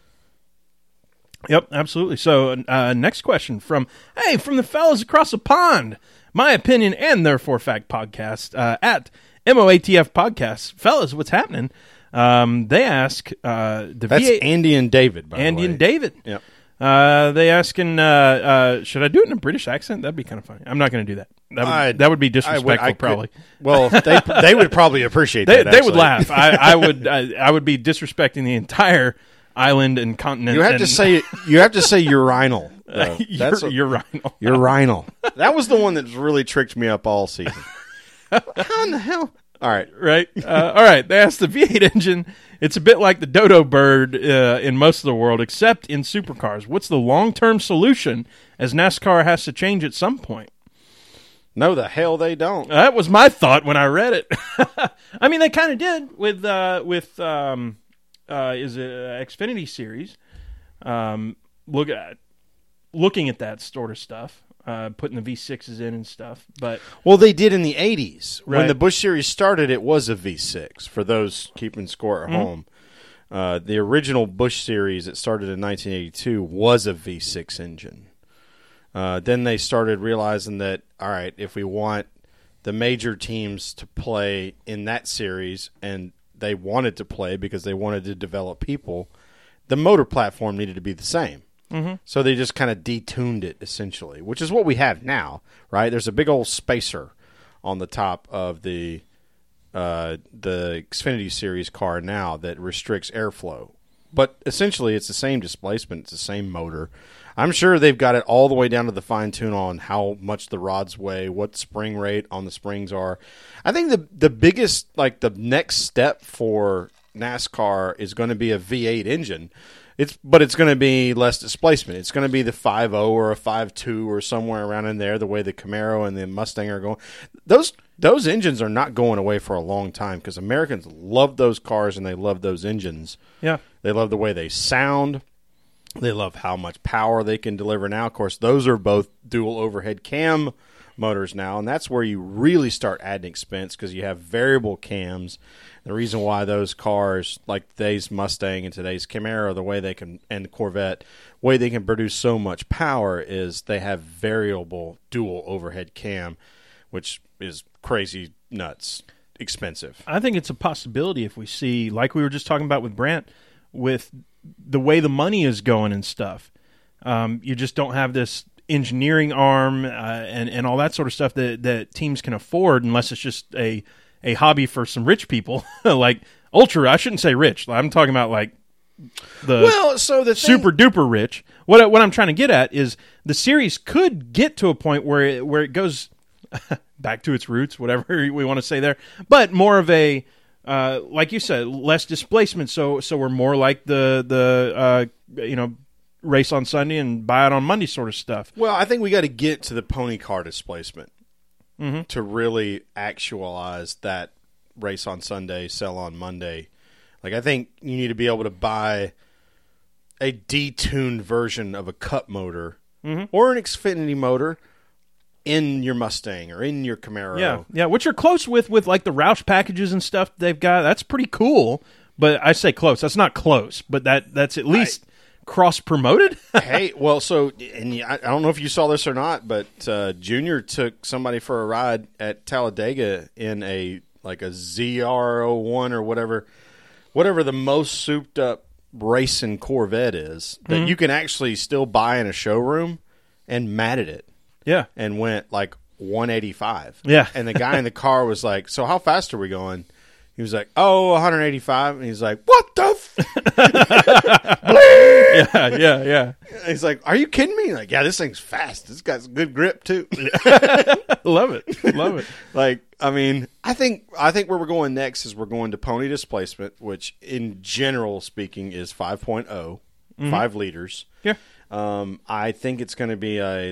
Yep, absolutely. So, next question from the fellas across the pond. My opinion and therefore fact podcast at MOATF podcast. Fellas, what's happening? They ask the That's V8 Andy and David. By Andy the way. and David. Yep. They asking, should I do it in a British accent? That'd be kind of funny. I'm not going to do that. That would be disrespectful, probably. Well, they would probably appreciate that. They would actually. laugh. I would be disrespecting the entire island and continent. You have to say urinal. urinal. Urinal. That was the one that really tricked me up all season. How in the hell? All right. Right. All right. They asked the V8 engine. It's a bit like the dodo bird in most of the world, except in supercars. What's the long-term solution, as NASCAR has to change at some point? No, the hell they don't. That was my thought when I read it. I mean, they kind of did with is it Xfinity Series? Looking at that sort of stuff, putting the V6s in and stuff. But Well, they did in the 80s. Right. When the Busch Series started, it was a V6, for those keeping score at home. The original Busch Series that started in 1982 was a V6 engine. Then they started realizing that, all right, if we want the major teams to play in that series, and they wanted to play because they wanted to develop people, the motor platform needed to be the same. So they just kind of detuned it, essentially, which is what we have now, right? There's a big old spacer on the top of the Xfinity Series car now that restricts airflow. But essentially, it's the same displacement. It's the same motor. I'm sure they've got it all the way down to the fine tune on how much the rods weigh, what spring rate on the springs are. I think the biggest, like the next step for NASCAR is going to be a V8 engine. But it's going to be less displacement. It's going to be the 5.0 or a 5.2 or somewhere around in there, the way the Camaro and the Mustang are going. Those engines are not going away for a long time because Americans love those cars and they love those engines. yeah, They love the way they sound. They love how much power they can deliver now. Of course, those are both dual overhead cam motors now, and that's where you really start adding expense because you have variable cams. The reason why those cars, like today's Mustang and today's Camaro, the way they can, and the Corvette, the way they can produce so much power is they have variable dual overhead cam, which is crazy nuts expensive. I think it's a possibility if we see, like we were just talking about with Brandt, with the way the money is going and stuff. You just don't have this engineering arm and all that sort of stuff that teams can afford unless it's just a hobby for some rich people. Like ultra, I shouldn't say rich. I'm talking about like the super duper rich. What I'm trying to get at is the series could get to a point where it goes back to its roots, whatever we want to say there, but more of a like you said, less displacement. So we're more like the race on Sunday and buy it on Monday sort of stuff. Well, I think we got to get to the pony car displacement to really actualize that race on Sunday, sell on Monday. Like, I think you need to be able to buy a detuned version of a Cup motor or an Xfinity motor in your Mustang or in your Camaro. Yeah, which are close with like the Roush packages and stuff they've got. That's pretty cool. But I say close. That's not close, but that's at least cross-promoted. Hey, well, so, and I don't know if you saw this or not, but Junior took somebody for a ride at Talladega in a ZR01 or whatever the most souped-up racing Corvette is that you can actually still buy in a showroom, and matted it. Yeah. And went like 185. Yeah. And the guy in the car was like, so how fast are we going? He was like, 185. And he's like, what the Yeah. He's like, are you kidding me? Like, yeah, this thing's fast. This guy's good grip, too. Love it. Like, I mean, I think where we're going next is we're going to pony displacement, which in general speaking is 5.0, 5 liters. Yeah. I think it's going to be a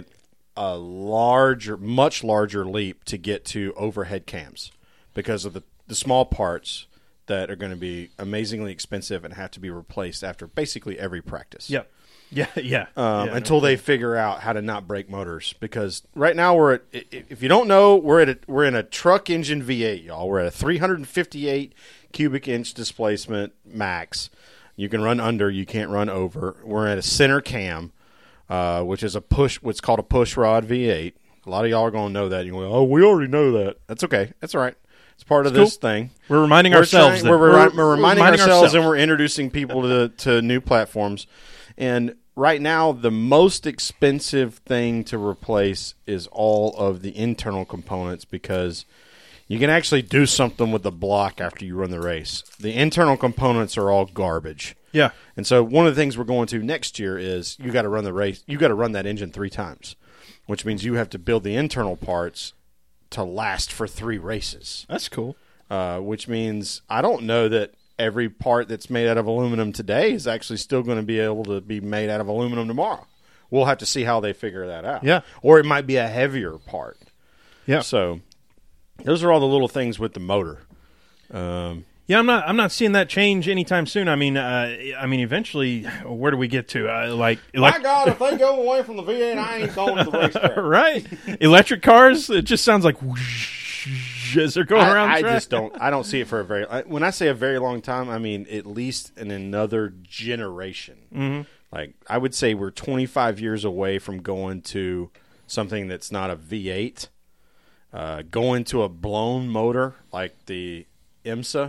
much larger leap to get to overhead cams because of the small parts that are going to be amazingly expensive and have to be replaced after basically every practice. Yep. Yeah. Until they figure out how to not break motors, because right now we're at, if you don't know, we're in a truck engine V8, y'all. We're at a 358 cubic inch displacement max. You can run under, you can't run over. We're at a center cam, which is what's called a push rod V8. A lot of y'all are going to know that. You're going, oh, we already know that. That's okay. That's all right. It's part of this thing. We're reminding ourselves. We're reminding ourselves, and we're introducing people to new platforms. And right now, the most expensive thing to replace is all of the internal components, because you can actually do something with the block after you run the race. The internal components are all garbage. Yeah. And so one of the things we're going to next year is you got to run the race. You got to run that engine 3 times, which means you have to build the internal parts to last for 3 races. That's cool. Which means I don't know that every part that's made out of aluminum today is actually still going to be able to be made out of aluminum tomorrow. We'll have to see how they figure that out. Yeah. Or it might be a heavier part. Yeah. So those are all the little things with the motor. Yeah, I'm not seeing that change anytime soon. I mean, eventually, where do we get to? My God, if they go away from the V8, I ain't going to the racetrack. Right? Electric cars. It just sounds like whoosh, as they're going around the track. I don't see it for when I say a very long time, I mean at least in another generation. Mm-hmm. Like, I would say we're 25 years away from going to something that's not a V8. Going to a blown motor like the IMSA.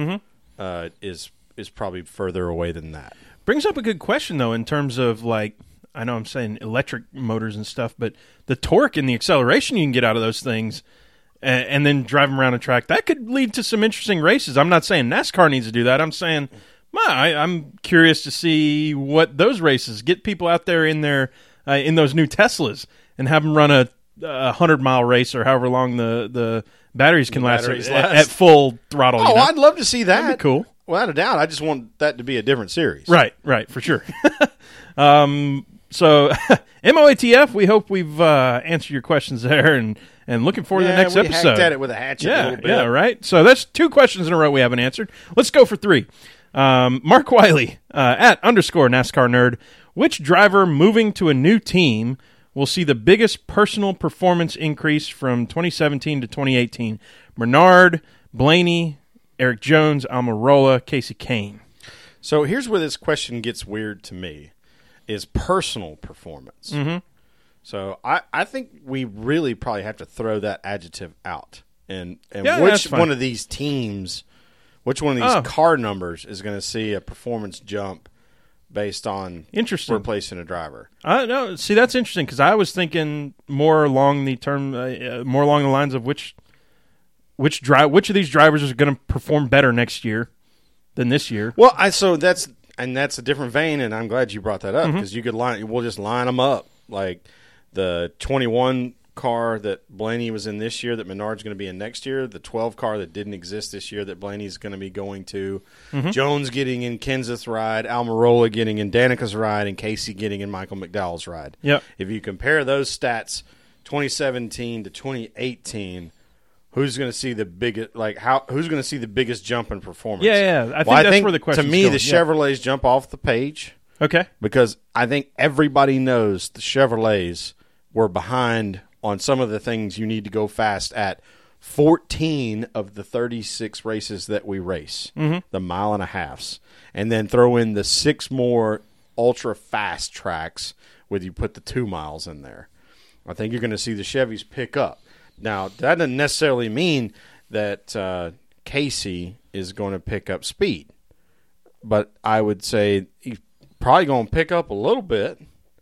Is probably further away than that. Brings up a good question, though, in terms of, like, I know I'm saying electric motors and stuff, but the torque and the acceleration you can get out of those things and then drive them around a track, that could lead to some interesting races. I'm not saying NASCAR needs to do that. I'm saying I'm curious to see what those races, get people out there in their in those new Teslas and have them run a 100-mile race or however long the batteries can last at full throttle. Oh, I'd love to see that. That'd be cool. Without a doubt. I just want that to be a different series. Right, for sure. So, MOATF, we hope we've answered your questions there and looking forward to the next episode. We hacked at it with a hatchet a little bit. Yeah, right. So that's 2 questions in a row we haven't answered. Let's go for 3. Mark Wiley, at _NASCAR Nerd. Which driver moving to a new team will see the biggest personal performance increase from 2017 to 2018? Bernard, Blaney, Eric Jones, Almirola, Casey Kane. So here's where this question gets weird to me, is personal performance. Mm-hmm. So I think we really probably have to throw that adjective out. And Yeah, which that's fine. one of these teams, which one of these car numbers is going to see a performance jump based on Interesting. replacing a driver? No, see, that's interesting because I was thinking more along the term, more along the lines of which of these drivers is going to perform better next year than this year. Well, that's a different vein, and I'm glad you brought that up because we'll just line them up like the 21 car that Blaney was in this year that Menard's going to be in next year, the 12 car that didn't exist this year that Blaney's going to be going to, Jones getting in Kenseth's ride, Almirola getting in Danica's ride, and Casey getting in Michael McDowell's ride. Yep. If you compare those stats 2017 to 2018, who's going to see the biggest who's going to see the biggest jump in performance? Yeah. I think that's where the question's to me going. the Chevrolets jump off the page. Okay. Because I think everybody knows the Chevrolets were behind on some of the things you need to go fast at 14 of the 36 races that we race, the mile and a halves, and then throw in the 6 more ultra fast tracks where you put the 2 miles in there. I think you're going to see the Chevys pick up. Now, that doesn't necessarily mean that Casey is going to pick up speed, but I would say he's probably going to pick up a little bit.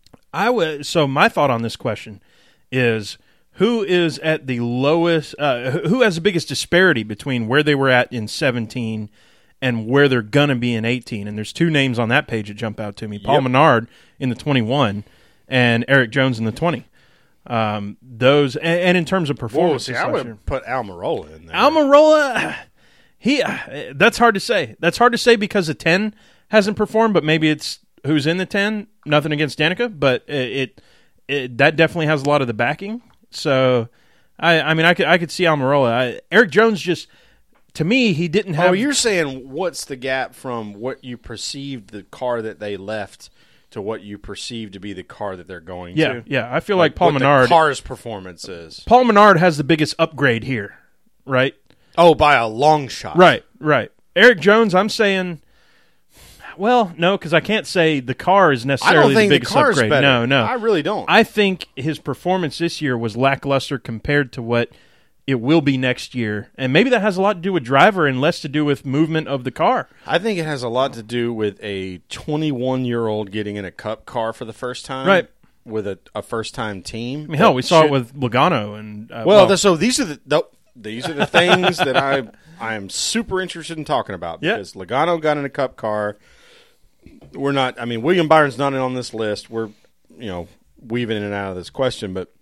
So my thought on this question is who is at the lowest, who has the biggest disparity between where they were at in 17 and where they're going to be in 18? And there's 2 names on that page that jump out to me. Paul Menard in the 21 and Eric Jones in the 20. Those and in terms of performance, I would put Almirola in there. Almirola, that's hard to say. That's hard to say because the 10 hasn't performed, but maybe it's who's in the 10. Nothing against Danica, but that definitely has a lot of the backing. So, I could see Almirola. Eric Jones just, to me, he didn't have. Oh, you're saying what's the gap from what you perceived the car that they left to what you perceive to be the car that they're going to? Yeah. I feel like Paul Menard. The car's performance is. Paul Menard has the biggest upgrade here, right? Oh, by a long shot. Right. Eric Jones, I'm saying. Well, no, because I can't say the car is necessarily the biggest upgrade. Better. No, I really don't. I think his performance this year was lackluster compared to what it will be next year, and maybe that has a lot to do with driver and less to do with movement of the car. I think it has a lot to do with a 21-year-old getting in a Cup car for the first time, right? With a first-time team. I mean, hell, we saw it with Logano and. So these are the things that I am super interested in talking about because Logano got in a Cup car. We're not. I mean, William Byron's not on this list. We're, weaving in and out of this question, but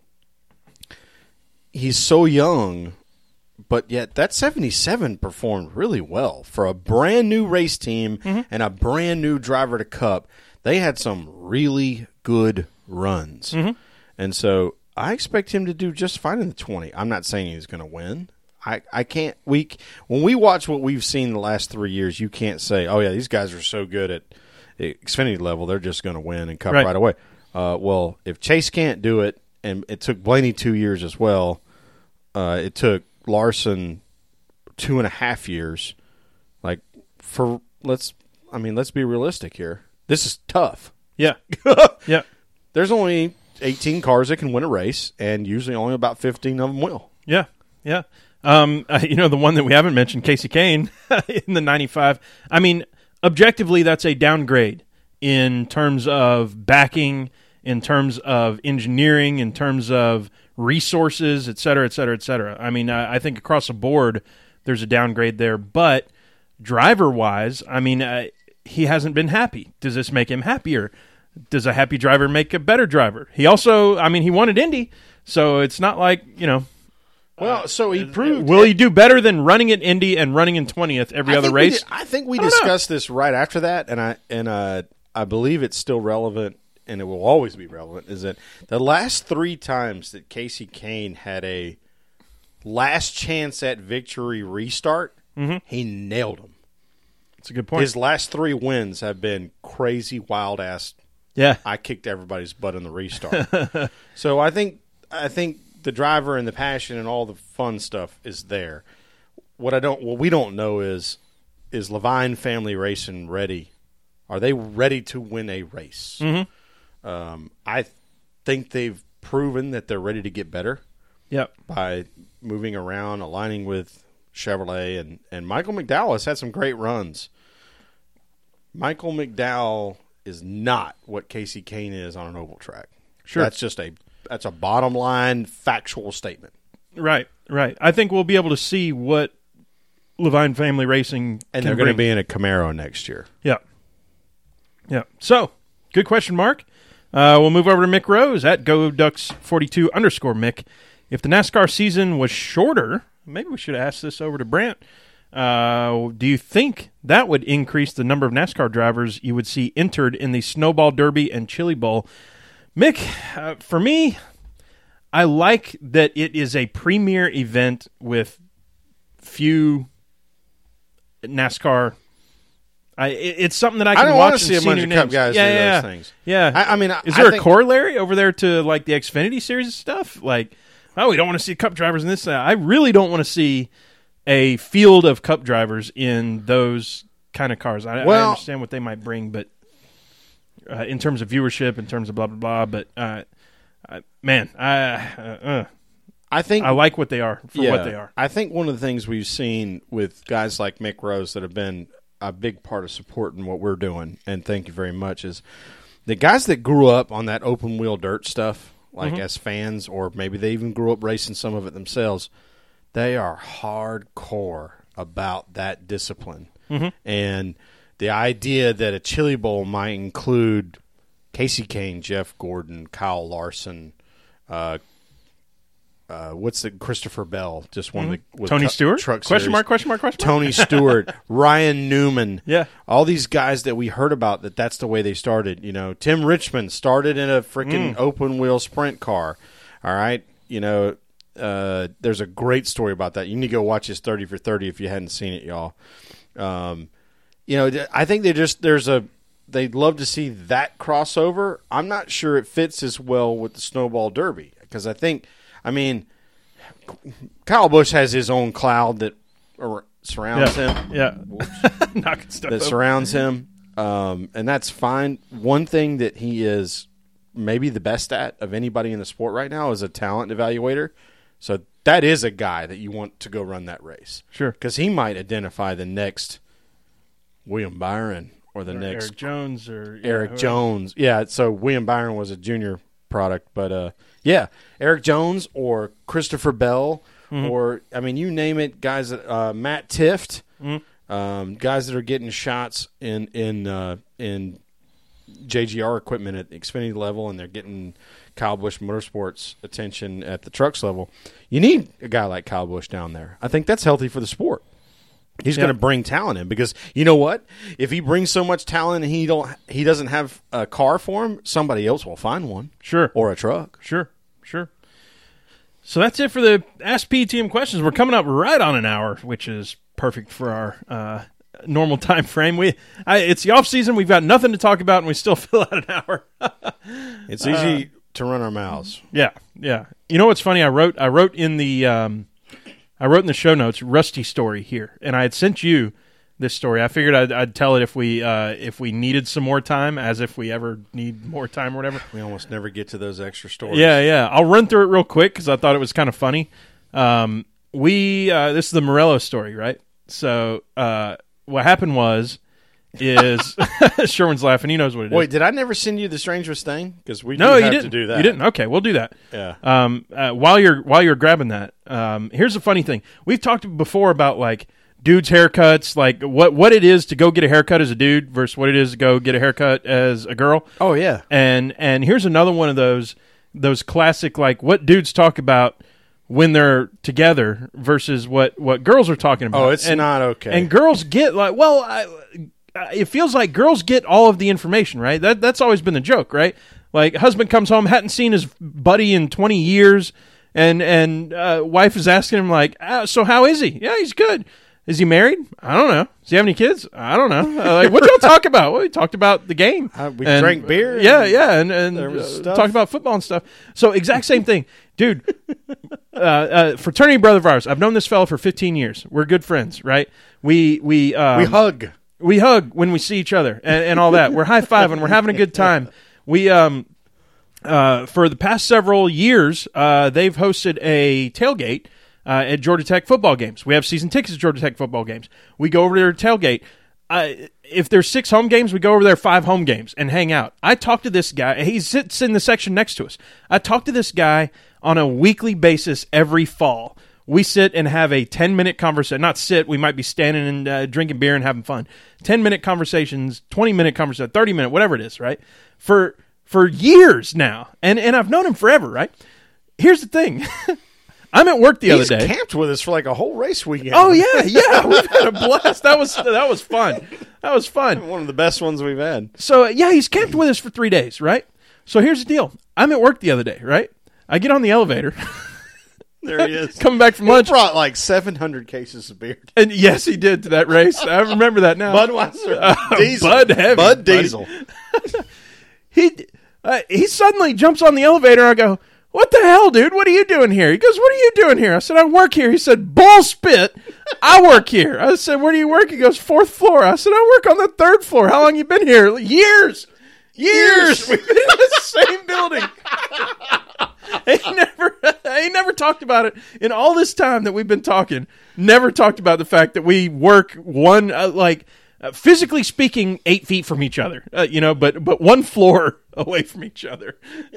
he's so young. But yet, that 77 performed really well for a brand new race team and a brand new driver to Cup. They had some really good runs, and so I expect him to do just fine in the 20. I'm not saying he's going to win. I can't. When we watch what we've seen the last 3 years, you can't say, "Oh yeah, these guys are so good at Xfinity level, they're just going to win and Cup right away." Well, if Chase can't do it, and it took Blaney 2 years as well, it took Larson 2.5 years. Let's be realistic here. This is tough. Yeah, yeah. There's only 18 cars that can win a race, and usually only about 15 of them will. Yeah. The one that we haven't mentioned, Casey Kane in the 95. I mean, objectively, that's a downgrade in terms of backing, in terms of engineering, in terms of resources, et cetera, et cetera, et cetera. I mean, I think across the board, there's a downgrade there. But driver-wise, I mean, he hasn't been happy. Does this make him happier? Does a happy driver make a better driver? He also, he wanted Indy, so it's not like, Well, so he proved. Will he do better than running at Indy and running in 20th every other race? I think we discussed this right after that, and I believe it's still relevant, and it will always be relevant. Is that the last 3 times that Casey Kane had a last chance at victory restart, he nailed them. That's a good point. His last 3 wins have been crazy, wild ass Yeah. I kicked everybody's butt in the restart. So I think the driver and the passion and all the fun stuff is there. What we don't know is Levine Family Racing ready? Are they ready to win a race? Mm-hmm. I think they've proven that they're ready to get better. Yep. By moving around, aligning with Chevrolet, and Michael McDowell has had some great runs. Michael McDowell is not what Casey Kane is on an oval track. Sure. That's a bottom line factual statement. Right. I think we'll be able to see what Levine Family Racing and they're going to be in a Camaro next year. Yeah. So, good question, Mark. We'll move over to Mick Rose at GoDucks42 _ Mick. If the NASCAR season was shorter, maybe we should ask this over to Brant. Do you think that would increase the number of NASCAR drivers you would see entered in the Snowball Derby and Chili Bowl? Mick, for me, I like that it is a premier event with few NASCAR. It's something that I can don't watch want to see and a bunch of names. Cup guys do those things. Yeah, I mean, is there a corollary over there to like the Xfinity series stuff? Like, oh, we don't want to see Cup drivers in this. I really don't want to see a field of Cup drivers in those kind of cars. I understand what they might bring, but in terms of viewership, in terms of blah blah blah. But I think I like what they are for what they are. I think one of the things we've seen with guys like Mick Rose that have been a big part of supporting what we're doing, and thank you very much, is the guys that grew up on that open wheel dirt stuff, like as fans, or maybe they even grew up racing some of it themselves. They are hardcore about that discipline. And the idea that a Chili Bowl might include Casey Kane, Jeff Gordon, Kyle Larson, Christopher Bell, just won the Tony Stewart? Truck Question Series. mark. Tony Stewart, Ryan Newman. Yeah. All these guys that we heard about that's the way they started. You know, Tim Richmond started in a freaking open wheel sprint car. All right. You know, there's a great story about that. You need to go watch his 30 for 30 if you hadn't seen it, y'all. You know, I think they'd love to see that crossover. I'm not sure it fits as well with the Snowball Derby because I mean, Kyle Busch has his own cloud that surrounds him. Yeah, knocking stuff that over. surrounds him, and that's fine. One thing that he is maybe the best at of anybody in the sport right now is a talent evaluator. So that is a guy that you want to go run that race. Sure, because he might identify the next William Byron or the next Eric Jones or Eric Jones. Yeah, so William Byron was a junior product, but Eric Jones or Christopher Bell or I mean you name it, guys that Matt Tifft, guys that are getting shots in JGR equipment at the Xfinity level, and they're getting Kyle Busch Motorsports attention at the trucks level. You need a guy like Kyle Busch down there. I think that's healthy for the sport. He's going to bring talent in because you know what? If he brings so much talent and he doesn't have a car for him, somebody else will find one. Sure. Or a truck. Sure. So that's it for the Ask PTM questions. We're coming up right on an hour, which is perfect for our normal time frame. It's the off season. We've got nothing to talk about, and we still fill out an hour. It's easy to run our mouths. Yeah. You know what's funny? I wrote in the show notes Rusty story here, and I had sent you this story. I figured I'd tell it if we needed some more time, as if we ever need more time or whatever. We almost never get to those extra stories. Yeah. I'll run through it real quick because I thought it was kind of funny. This is the Morello story, right? So what happened is Sherman's laughing. He knows what it is. Wait, did I never send you the strangest thing? Because we you didn't. to do that. You didn't. Okay, we'll do that. Yeah. While you're grabbing that, here's the funny thing. We've talked before about like dudes' haircuts, like what it is to go get a haircut as a dude versus what it is to go get a haircut as a girl. Oh yeah. And here's another one of those classic like what dudes talk about when they're together versus what girls are talking about. Oh, it's not okay. And girls get like, it feels like girls get all of the information, right? That's always been the joke, right? Like husband comes home, hadn't seen his buddy in 20 years, and wife is asking him like, so how is he? Yeah, he's good. Is he married? I don't know. Does he have any kids? I don't know. Like, what y'all talk about? Well, we talked about the game. We drank beer. Yeah, and there was stuff. talked about football and stuff. So exact same thing. Dude, fraternity brother of ours. I've known this fella for 15 years. We're good friends, right? We hug. We hug when we see each other and all that. We're high-fiving. We're having a good time. We for the past several years, they've hosted a tailgate at Georgia Tech football games. We have season tickets at Georgia Tech football games. We go over to their tailgate. If there's 6 home games, we go over there 5 home games and hang out. I talk to this guy. He sits in the section next to us. I talk to this guy on a weekly basis every fall. We sit and have a 10-minute conversation. Not sit. We might be standing and drinking beer and having fun. 10-minute conversations, 20-minute conversation, 30-minute, whatever it is, right? For years now. And I've known him forever, right? Here's the thing. I'm at work the other day. He's camped with us for like a whole race weekend. Oh, yeah. We've had a blast. That was fun. That was fun. One of the best ones we've had. So, yeah, he's camped with us for 3 days, right? So here's the deal. I'm at work the other day, right? I get on the elevator. There he is. Coming back from lunch. He brought like 700 cases of beer. And yes, he did to that race. I remember that now. Budweiser. Diesel. Bud heavy. Bud Diesel. He suddenly jumps on the elevator and I go, "What the hell, dude? What are you doing here?" He goes, "What are you doing here?" I said, "I work here." He said, "Bull spit. I work here." I said, "Where do you work?" He goes, "4th floor." I said, "I work on the 3rd floor." "How long you been here?" "Years. We've been in the same building. He never talked about it in all this time that we've been talking. Never talked about the fact that we work physically speaking, 8 feet from each other. But 1 floor away from each other.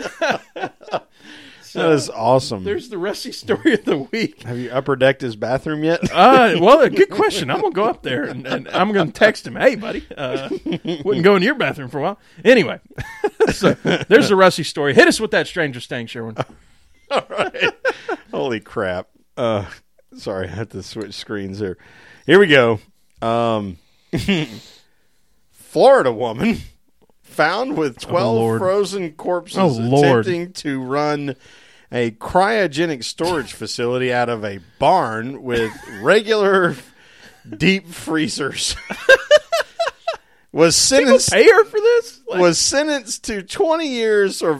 That is awesome. There's the Rusty story of the week. Have you upper decked his bathroom yet? Well, good question. I'm going to go up there and I'm going to text him, "Hey, buddy, wouldn't go into your bathroom for a while." Anyway, so there's the Rusty story. Hit us with that Stranger Things, Sherwin. All right. Holy crap. Sorry, I had to switch screens here. Here we go. Florida woman found with 12 frozen corpses attempting to run a cryogenic storage facility out of a barn with regular deep freezers. Was sentenced pay her for this? Was sentenced to 20 years for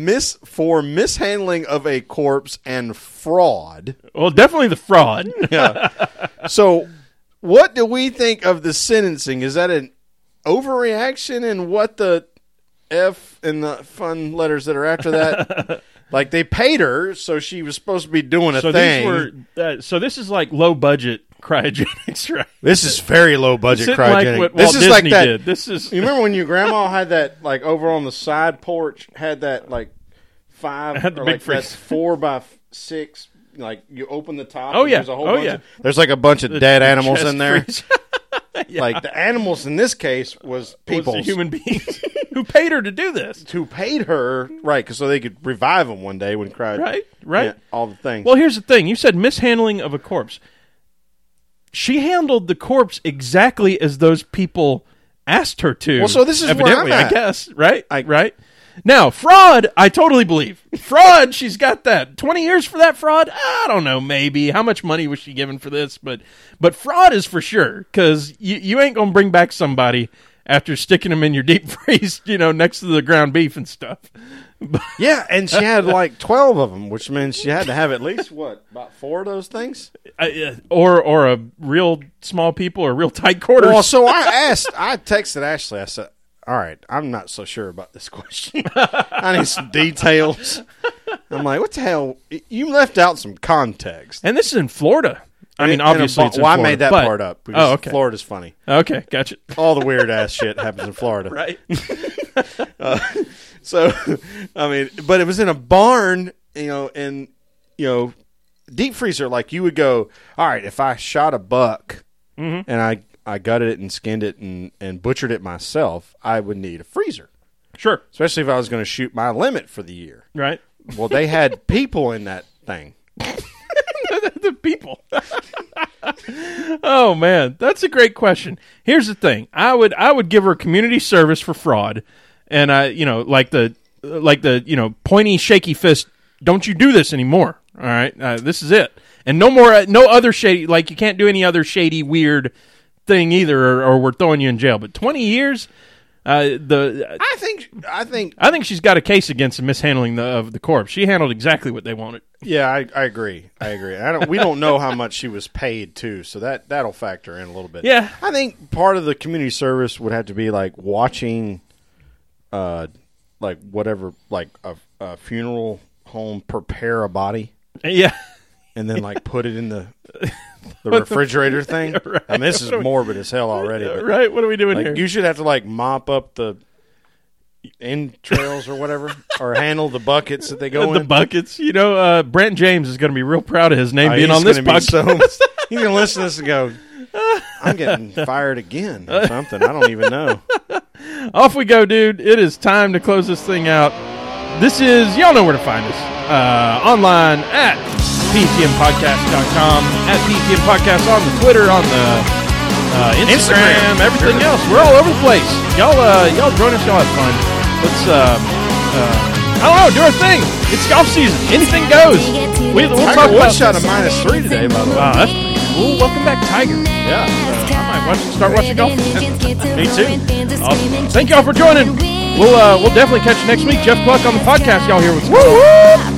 mishandling of a corpse and fraud. Well, definitely the fraud. Yeah. So, what do we think of the sentencing? Is that an overreaction, and what the F and the fun letters that are after that? Like, they paid her, so she was supposed to be doing a thing. So this is like low budget cryogenics, right? This is very low budget cryogenics. Like what Walt Disney like that. Did. This is. You remember when your grandma had that, like, over on the side porch, had that, like, 5 had the or big like freezer. that 4 by 6, like, you open the top. Oh, and yeah. There's a whole bunch there's like a bunch of dead animals chest in there. freezer. Yeah. Like, the animals in this case was people. Human beings who paid her to do this. Who paid her, right, so they could revive them one day when cried. Right. Yeah, all the things. Well, here's the thing. You said mishandling of a corpse. She handled the corpse exactly as those people asked her to. Well, so this is evidently, where I'm at. I guess, right? Right. Now, fraud, I totally believe. Fraud, she's got that. 20 years for that fraud? I don't know, maybe. How much money was she given for this? But fraud is for sure, because you ain't going to bring back somebody after sticking them in your deep freeze, next to the ground beef and stuff. Yeah, and she had like 12 of them, which means she had to have at least, about 4 of those things? Or a real small people or real tight quarters. Well, so I texted Ashley, I said, all right, I'm not so sure about this question. I need some details. I'm like, what the hell? You left out some context. And this is in Florida. I mean, obviously it's in Florida. I made that part up because Florida's funny. Okay, gotcha. All the weird-ass shit happens in Florida. Right. So, I mean, but it was in a barn, and, deep freezer, like you would go, all right, if I shot a buck and I gutted it and skinned it and butchered it myself, I would need a freezer. Sure. Especially if I was going to shoot my limit for the year. Right. Well, they had people in that thing. The people. Oh, man. That's a great question. Here's the thing. I would give her community service for fraud. And like the pointy, shaky fist, don't you do this anymore. All right. This is it. and no other shady. Like you can't do any other shady, weird thing either, or we're throwing you in jail. But 20 years. I think she's got a case against the mishandling of the corpse. She handled exactly what they wanted. Yeah, I agree. We don't know how much she was paid too, so that'll factor in a little bit. Yeah, I think part of the community service would have to be like watching, like whatever, like a funeral home prepare a body. Yeah, and then like put it in the refrigerator thing. Right. I mean, this is morbid as hell already. But right? What are we doing like, here? You should have to like mop up the entrails or whatever, or handle the buckets that they go in. The buckets. You know, Brent James is going to be real proud of his name being on this podcast. He's going to listen to this and go, I'm getting fired again or something. I don't even know. Off we go, dude. It is time to close this thing out. This is, y'all know where to find us. Online at PTMpodcast.com, at PTM Podcast on the Twitter, on the Instagram, everything else. We're all over the place. Y'all join us. Y'all have fun. Let's, I don't know, do our thing. It's golf season. Anything goes. We'll talk about shot a -3 today, by the way. That's pretty cool. Welcome back, Tiger. Yeah. I might start watching golf. Me too. Awesome. Thank y'all for joining. We'll definitely catch you next week. Jeff Cluck on the podcast. Y'all hear what's going on.